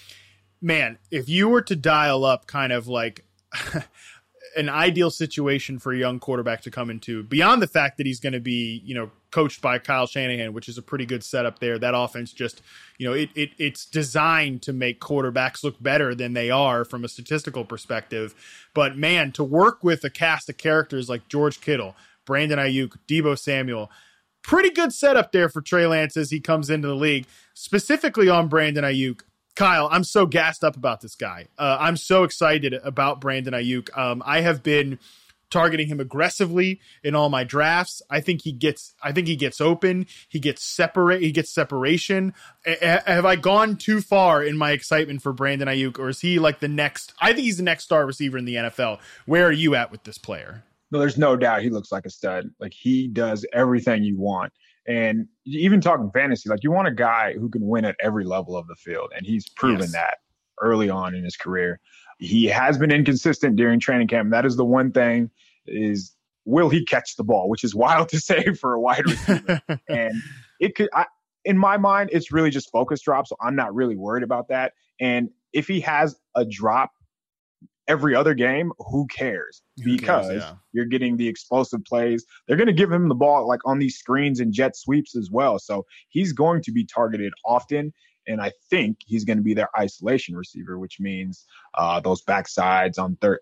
Man, if you were to dial up kind of like an ideal situation for a young quarterback to come into, beyond the fact that he's going to be, coached by Kyle Shanahan, which is a pretty good setup there. That offense just, it's designed to make quarterbacks look better than they are from a statistical perspective. But man, to work with a cast of characters like George Kittle, Brandon Ayuk, Deebo Samuel, pretty good setup there for Trey Lance as he comes into the league. Specifically on Brandon Ayuk, Kyle, I'm so gassed up about this guy. I'm so excited about Brandon Ayuk. I have been targeting him aggressively in all my drafts. I think he gets open. He gets separation. Have I gone too far in my excitement for Brandon Ayuk, or is he like the next? I think he's the next star receiver in the NFL. Where are you at with this player? No, there's no doubt he looks like a stud. Like he does everything you want. And even talking fantasy, like you want a guy who can win at every level of the field. And he's proven that early on in his career. He has been inconsistent during training camp. That is the one thing, is will he catch the ball, which is wild to say for a wide receiver. And it could, in my mind, it's really just focus drop. So I'm not really worried about that. And if he has a drop every other game, who cares? Because you're getting the explosive plays. They're going to give him the ball like on these screens and jet sweeps as well. So he's going to be targeted often. And I think he's going to be their isolation receiver, which means those backside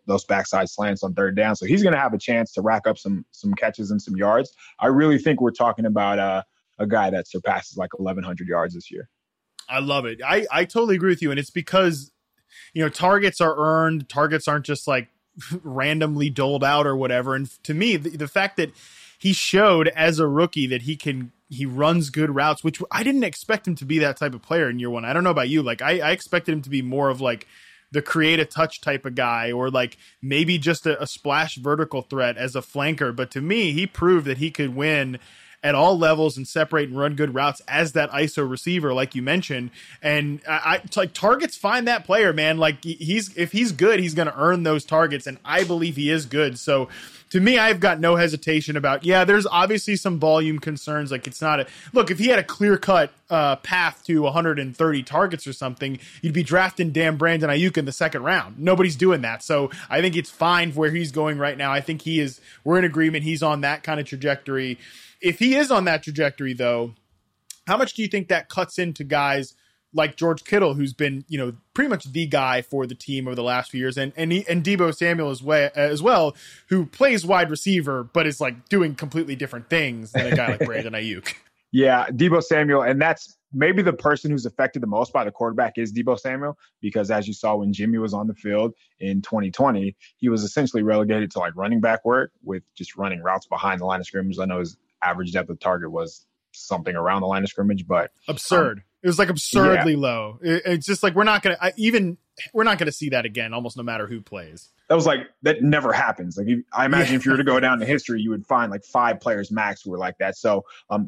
slants on third down. So he's going to have a chance to rack up some catches and some yards. I really think we're talking about a guy that surpasses like 1,100 yards this year. I love it. I totally agree with you. And it's because, targets are earned. Targets aren't just like randomly doled out or whatever. And to me, the fact that he showed as a rookie that he runs good routes, which I didn't expect him to be that type of player in year one. I don't know about you. Like I expected him to be more of like the create a touch type of guy, or like maybe just a splash vertical threat as a flanker. But to me, he proved that he could win at all levels and separate and run good routes as that ISO receiver, like you mentioned. And I like targets find that player, man. Like if he's good, he's going to earn those targets. And I believe he is good. So to me, I've got no hesitation about, there's obviously some volume concerns. Like it's not look, if he had a clear cut path to 130 targets or something, you'd be drafting damn Brandon Ayuk in the second round. Nobody's doing that. So I think it's fine where he's going right now. I think we're in agreement. He's on that kind of trajectory. If he is on that trajectory, though, how much do you think that cuts into guys like George Kittle, who's been, pretty much the guy for the team over the last few years, and Deebo Samuel as well, who plays wide receiver, but is like doing completely different things than a guy like Brandon Ayuk? Yeah, Deebo Samuel, and that's maybe the person who's affected the most by the quarterback is Deebo Samuel, because as you saw when Jimmy was on the field in 2020, he was essentially relegated to like running back work with just running routes behind the line of scrimmage. I know his average depth of target was something around the line of scrimmage, but absurd. It was like absurdly low. It's just like we're not going to see that again, almost no matter who plays. That never happens. Like I imagine if you were to go down to history, you would find like 5 players max who were like that. So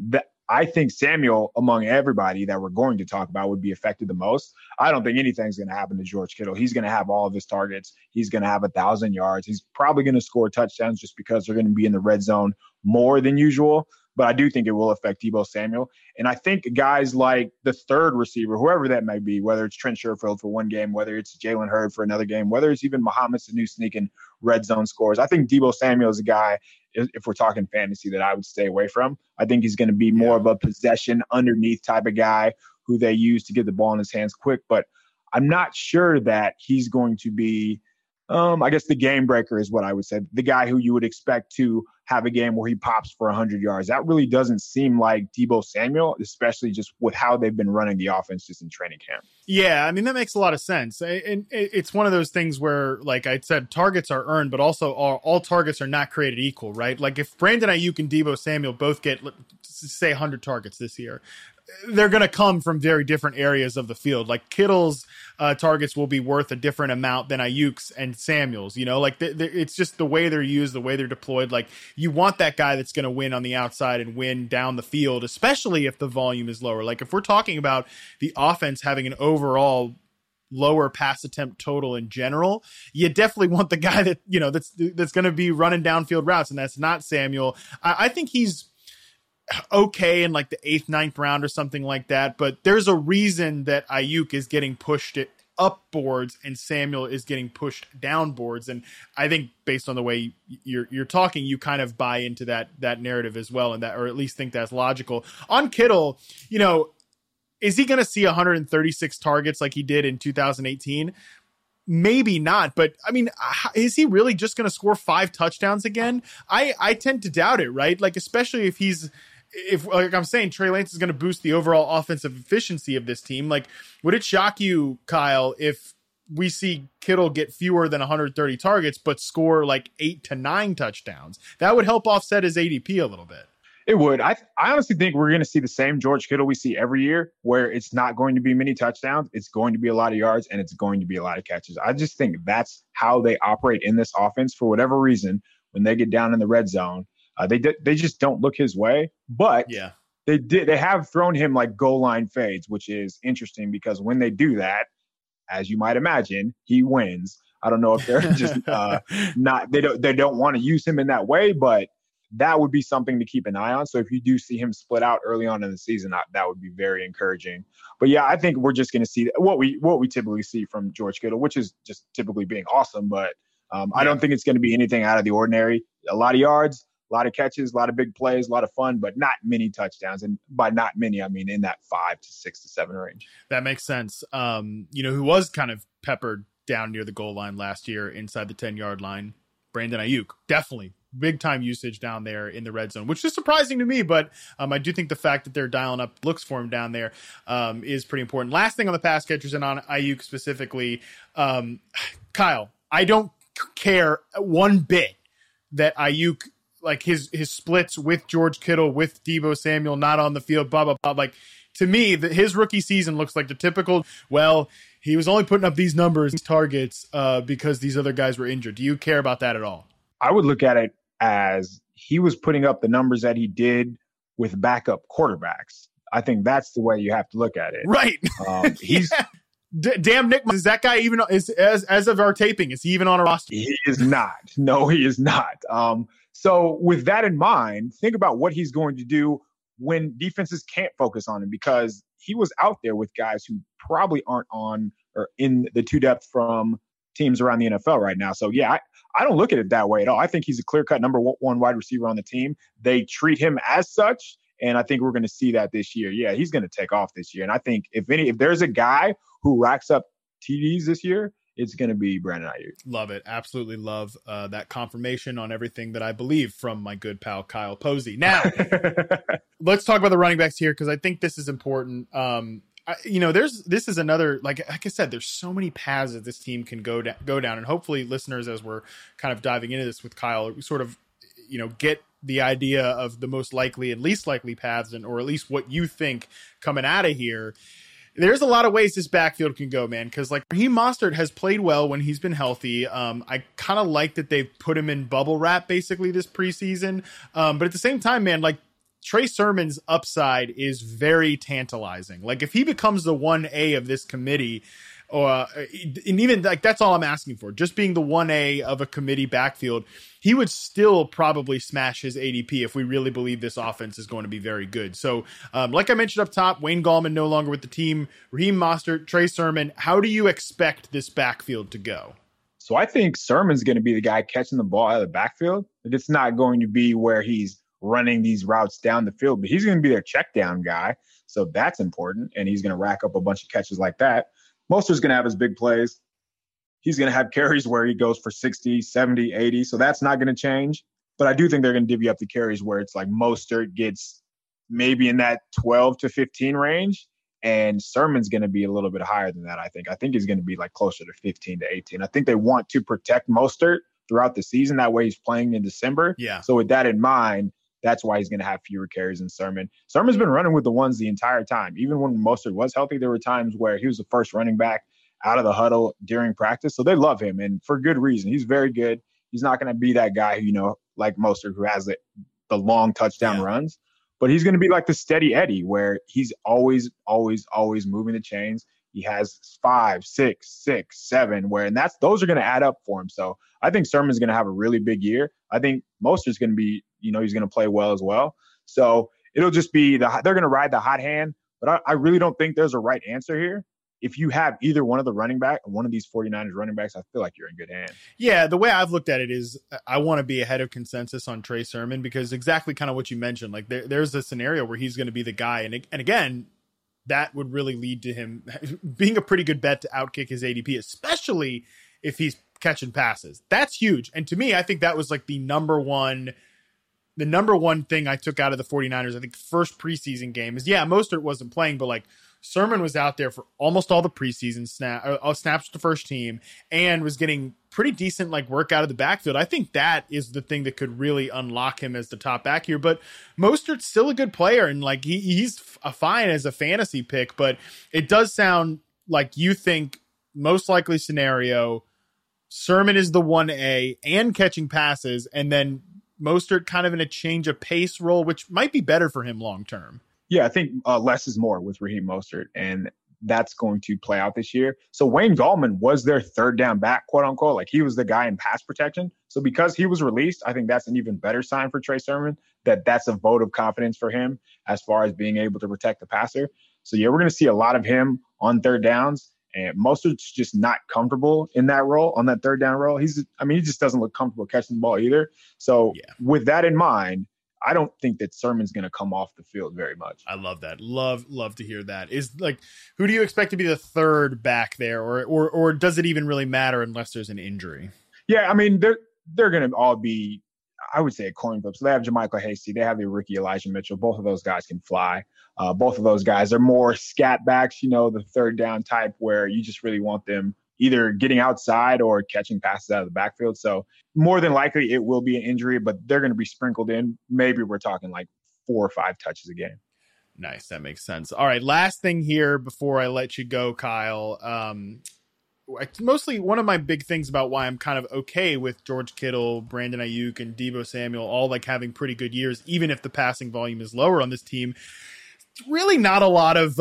I think Samuel, among everybody that we're going to talk about, would be affected the most. I don't think anything's going to happen to George Kittle. He's going to have all of his targets. He's going to have 1,000 yards. He's probably going to score touchdowns just because they're going to be in the red zone more than usual. but I do think it will affect Deebo Samuel. And I think guys like the third receiver, whoever that may be, whether it's Trent Sherfield for one game, whether it's Jalen Hurd for another game, whether it's even Mohamed Sanu sneaking red zone scores, I think Deebo Samuel is a guy, if we're talking fantasy, that I would stay away from. I think he's going to be more of a possession underneath type of guy who they use to get the ball in his hands quick. But I'm not sure that he's going to be, I guess the game breaker is what I would say. The guy who you would expect to have a game where he pops for 100 yards. That really doesn't seem like Deebo Samuel, especially just with how they've been running the offense just in training camp. Yeah, I mean, that makes a lot of sense. And it's one of those things where, like I said, targets are earned, but also all targets are not created equal, right? Like if Brandon Ayuk and Deebo Samuel both get, say, 100 targets this year, they're going to come from very different areas of the field. Like Kittle's targets will be worth a different amount than Ayuk's and Samuel's, you know, like it's just the way they're used, the way they're deployed. Like you want that guy that's going to win on the outside and win down the field, especially if the volume is lower. Like if we're talking about the offense having an overall lower pass attempt total in general, you definitely want the guy that, you know, that's going to be running downfield routes. And that's not Samuel. I think he's okay in like the 8th, 9th round or something like that. But there's a reason that Ayuk is getting pushed up boards and Samuel is getting pushed down boards. And I think based on the way you're talking, you kind of buy into that narrative as well. And that, or at least think that's logical. On Kittle, you know, is he going to see 136 targets like he did in 2018? Maybe not, but I mean, is he really just going to score 5 touchdowns again? I tend to doubt it, right? Like, especially if like I'm saying, Trey Lance is going to boost the overall offensive efficiency of this team. Like, would it shock you, Kyle, if we see Kittle get fewer than 130 targets, but score like 8 to 9 touchdowns? That would help offset his ADP a little bit. It would. I honestly think we're going to see the same George Kittle we see every year, where it's not going to be many touchdowns. It's going to be a lot of yards and it's going to be a lot of catches. I just think that's how they operate in this offense. For whatever reason, when they get down in the red zone, they just don't look his way. But yeah, they have thrown him like goal line fades, which is interesting because when they do that, as you might imagine, he wins. I don't know if they're just they don't want to use him in that way, but that would be something to keep an eye on. So if you do see him split out early on in the season, that would be very encouraging. But yeah, I think we're just going to see what we typically see from George Kittle, which is just typically being awesome. But I don't think it's going to be anything out of the ordinary. A lot of yards, a lot of catches, a lot of big plays, a lot of fun, but not many touchdowns. And by not many, I mean in that 5 to 6 to 7 range. That makes sense. You know, who was kind of peppered down near the goal line last year inside the 10-yard line? Brandon Ayuk, definitely. Big time usage down there in the red zone, which is surprising to me, but I do think the fact that they're dialing up looks for him down there is pretty important. Last thing on the pass catchers and on Ayuk specifically, Kyle, I don't care one bit that Ayuk, like his splits with George Kittle, with Deebo Samuel not on the field, blah, blah, blah. Like, to me, his rookie season looks like the typical, well, he was only putting up these numbers, these targets, because these other guys were injured. Do you care about that at all? I would look at it as he was putting up the numbers that he did with backup quarterbacks. I think that's the way you have to look at it. Right. He's damn Nick. Is that guy even as of our taping? Is he even on a roster? He is not. No, he is not. So with that in mind, think about what he's going to do when defenses can't focus on him, because he was out there with guys who probably aren't on or in the 2-depth from teams around the NFL right now. So yeah, I don't look at it that way at all. I think he's a clear-cut number 1 wide receiver on the team. They treat him as such, and I think we're going to see that this year. Yeah, he's going to take off this year. And I think if there's a guy who racks up TDs this year, it's going to be Brandon Ayuk. Love it. Absolutely love that confirmation on everything that I believe from my good pal Kyle Posey. Now, let's talk about the running backs here, because I think this is important. This is another, like I said, there's so many paths that this team can go down, and hopefully listeners, as we're kind of diving into this with Kyle, sort of, get the idea of the most likely and least likely paths, or at least what you think coming out of here. There's a lot of ways this backfield can go, man, because like Raheem Mostert has played well when he's been healthy. I kind of like that they've put him in bubble wrap basically this preseason, but at the same time, man, like Trey Sermon's upside is very tantalizing. Like if he becomes the 1A of this committee, and even like that's all I'm asking for. Just being the 1A of a committee backfield, he would still probably smash his ADP if we really believe this offense is going to be very good. So, like I mentioned up top, Wayne Gallman no longer with the team, Raheem Mostert, Trey Sermon. How do you expect this backfield to go? So I think Sermon's going to be the guy catching the ball out of the backfield. It's not going to be where he's running these routes down the field, but he's going to be their check down guy. So that's important. And he's going to rack up a bunch of catches like that. Mostert's going to have his big plays. He's going to have carries where he goes for 60, 70, 80. So that's not going to change. But I do think they're going to divvy up the carries where it's like Mostert gets maybe in that 12 to 15 range. And Sermon's going to be a little bit higher than that, I think. I think he's going to be like closer to 15 to 18. I think they want to protect Mostert throughout the season. That way he's playing in December. Yeah. So with that in mind, that's why he's going to have fewer carries than Sermon. Sermon's been running with the ones the entire time. Even when Mostert was healthy, there were times where he was the first running back out of the huddle during practice. So they love him, and for good reason. He's very good. He's not going to be that guy who, like Mostert, who has the long touchdown runs. But he's going to be like the steady Eddie, where he's always, always, always moving the chains. He has 5, 6, 6, 7, and those are going to add up for him. So I think Sermon's going to have a really big year. I think Mostert's going to be, he's going to play well as well. So it'll just be they're going to ride the hot hand. But I really don't think there's a right answer here. If you have either one of these 49ers running backs, I feel like you're in good hands. Yeah, the way I've looked at it is I want to be ahead of consensus on Trey Sermon because exactly kind of what you mentioned. Like there's a scenario where he's going to be the guy. And again, that would really lead to him being a pretty good bet to outkick his ADP, especially if he's catching passes. That's huge. And to me, I think that was like the number one thing I took out of the 49ers. I think first preseason game is, Mostert wasn't playing, but like Sermon was out there for almost all the preseason snaps with the first team and was getting pretty decent like work out of the backfield. I think that is the thing that could really unlock him as the top back here. But Mostert's still a good player, and like he's fine as a fantasy pick. But it does sound like you think most likely scenario, Sermon is the 1A and catching passes, and then Mostert kind of in a change of pace role, which might be better for him long term. Yeah, I think less is more with Raheem Mostert, and that's going to play out this year. So Wayne Gallman was their third down back, quote unquote. Like he was the guy in pass protection. So because he was released, I think that's an even better sign for Trey Sermon, that's a vote of confidence for him as far as being able to protect the passer. So yeah, we're going to see a lot of him on third downs, and Mostert's just not comfortable in that role, on that third down role. He just doesn't look comfortable catching the ball either. So with that in mind, I don't think that Sermon's going to come off the field very much. I love that. Love to hear that. Is like, who do you expect to be the third back there, or does it even really matter unless there's an injury? Yeah, I mean they're going to all be, I would say, a coin flip. So they have JaMycal Hasty, they have the rookie Elijah Mitchell. Both of those guys can fly. Both of those guys are more scat backs, the third down type where you just really want them either getting outside or catching passes out of the backfield. So more than likely it will be an injury, but they're going to be sprinkled in. Maybe we're talking like 4 or 5 touches a game. Nice. That makes sense. All right. Last thing here before I let you go, Kyle. Mostly one of my big things about why I'm kind of okay with George Kittle, Brandon Ayuk, and Deebo Samuel all like having pretty good years, even if the passing volume is lower on this team. It's really not a lot of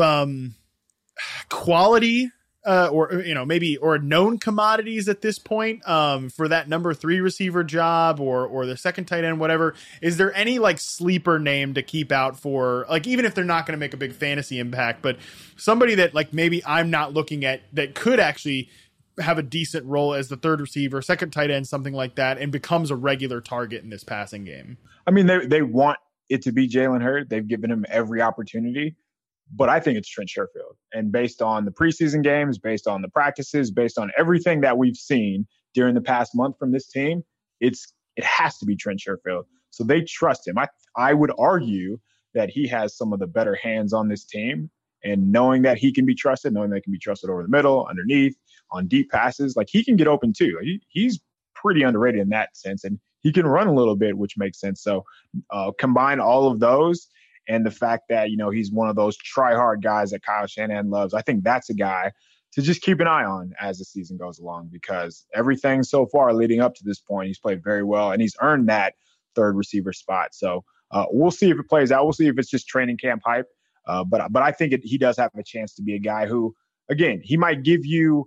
quality or known commodities at this point for that number 3 receiver job or the second tight end, whatever. Is there any like sleeper name to keep out for, like, even if they're not going to make a big fantasy impact, but somebody that like maybe I'm not looking at that could actually have a decent role as the third receiver, second tight end, something like that, and becomes a regular target in this passing game? I mean, they want it to be Jalen Hurd. They've given him every opportunity. But I think it's Trent Sherfield. And based on the preseason games, based on the practices, based on everything that we've seen during the past month from this team, it has to be Trent Sherfield. So they trust him. I would argue that he has some of the better hands on this team. And knowing that he can be trusted, knowing that he can be trusted over the middle, underneath, on deep passes, like he can get open too. He's pretty underrated in that sense. And he can run a little bit, which makes sense. So combine all of those. And the fact that, he's one of those try-hard guys that Kyle Shanahan loves, I think that's a guy to just keep an eye on as the season goes along, because everything so far leading up to this point, he's played very well, and he's earned that third receiver spot. So we'll see if it plays out. We'll see if it's just training camp hype. But I think he does have a chance to be a guy who again, he might give you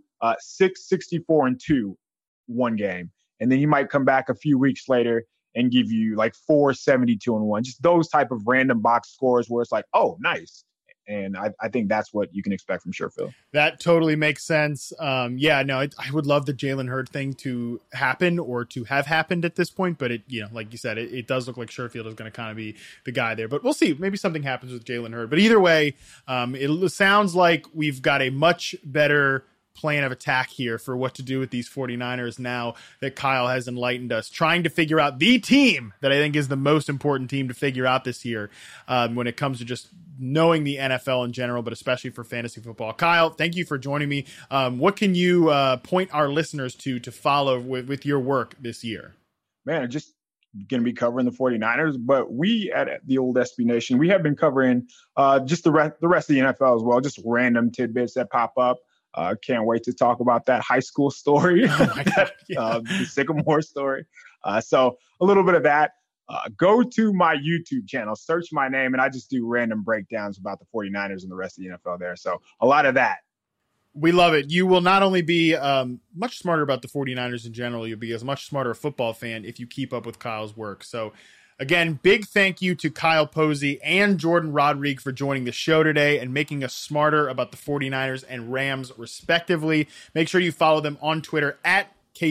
664-2 one game, and then he might come back a few weeks later and give you like 472-1. Just those type of random box scores where it's like, oh, nice. And I think that's what you can expect from Sherfield. That totally makes sense. I would love the Jalen Hurd thing to happen or to have happened at this point. But like you said, it does look like Sherfield is going to kind of be the guy there. But we'll see. Maybe something happens with Jalen Hurd. But either way, it sounds like we've got a much better plan of attack here for what to do with these 49ers now that Kyle has enlightened us, trying to figure out the team that I think is the most important team to figure out this year when it comes to just knowing the NFL in general, but especially for fantasy football. Kyle, thank you for joining me. What can you point our listeners to follow with your work this year? Man, just going to be covering the 49ers, but we at the old SB Nation, we have been covering just the rest of the NFL as well, just random tidbits that pop up. Can't wait to talk about that high school story, oh my God, yeah. The Sycamore story. So a little bit of that. Go to my YouTube channel, search my name, and I just do random breakdowns about the 49ers and the rest of the NFL there. So a lot of that. We love it. You will not only be much smarter about the 49ers in general, you'll be as much smarter a football fan if you keep up with Kyle's work. So again, big thank you to Kyle Posey and Jordan Rodrigue for joining the show today and making us smarter about the 49ers and Rams, respectively. Make sure you follow them on Twitter at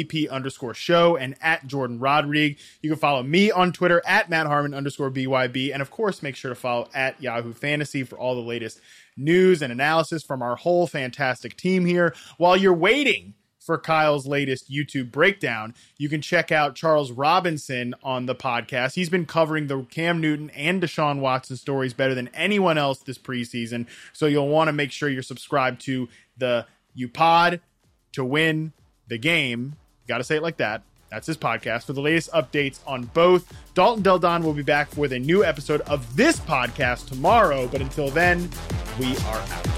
KP_show and at Jordan Rodrigue. You can follow me on Twitter at MattHarmon_BYB. And of course, make sure to follow at Yahoo Fantasy for all the latest news and analysis from our whole fantastic team here. While you're waiting for Kyle's latest YouTube breakdown, you can check out Charles Robinson on the podcast. He's been covering the Cam Newton and Deshaun Watson stories better than anyone else this preseason. So you'll want to make sure you're subscribed to the UPod to win the game. You got to say it like that. That's his podcast for the latest updates on both. Dalton Del Don will be back with a new episode of this podcast tomorrow. But until then, we are out.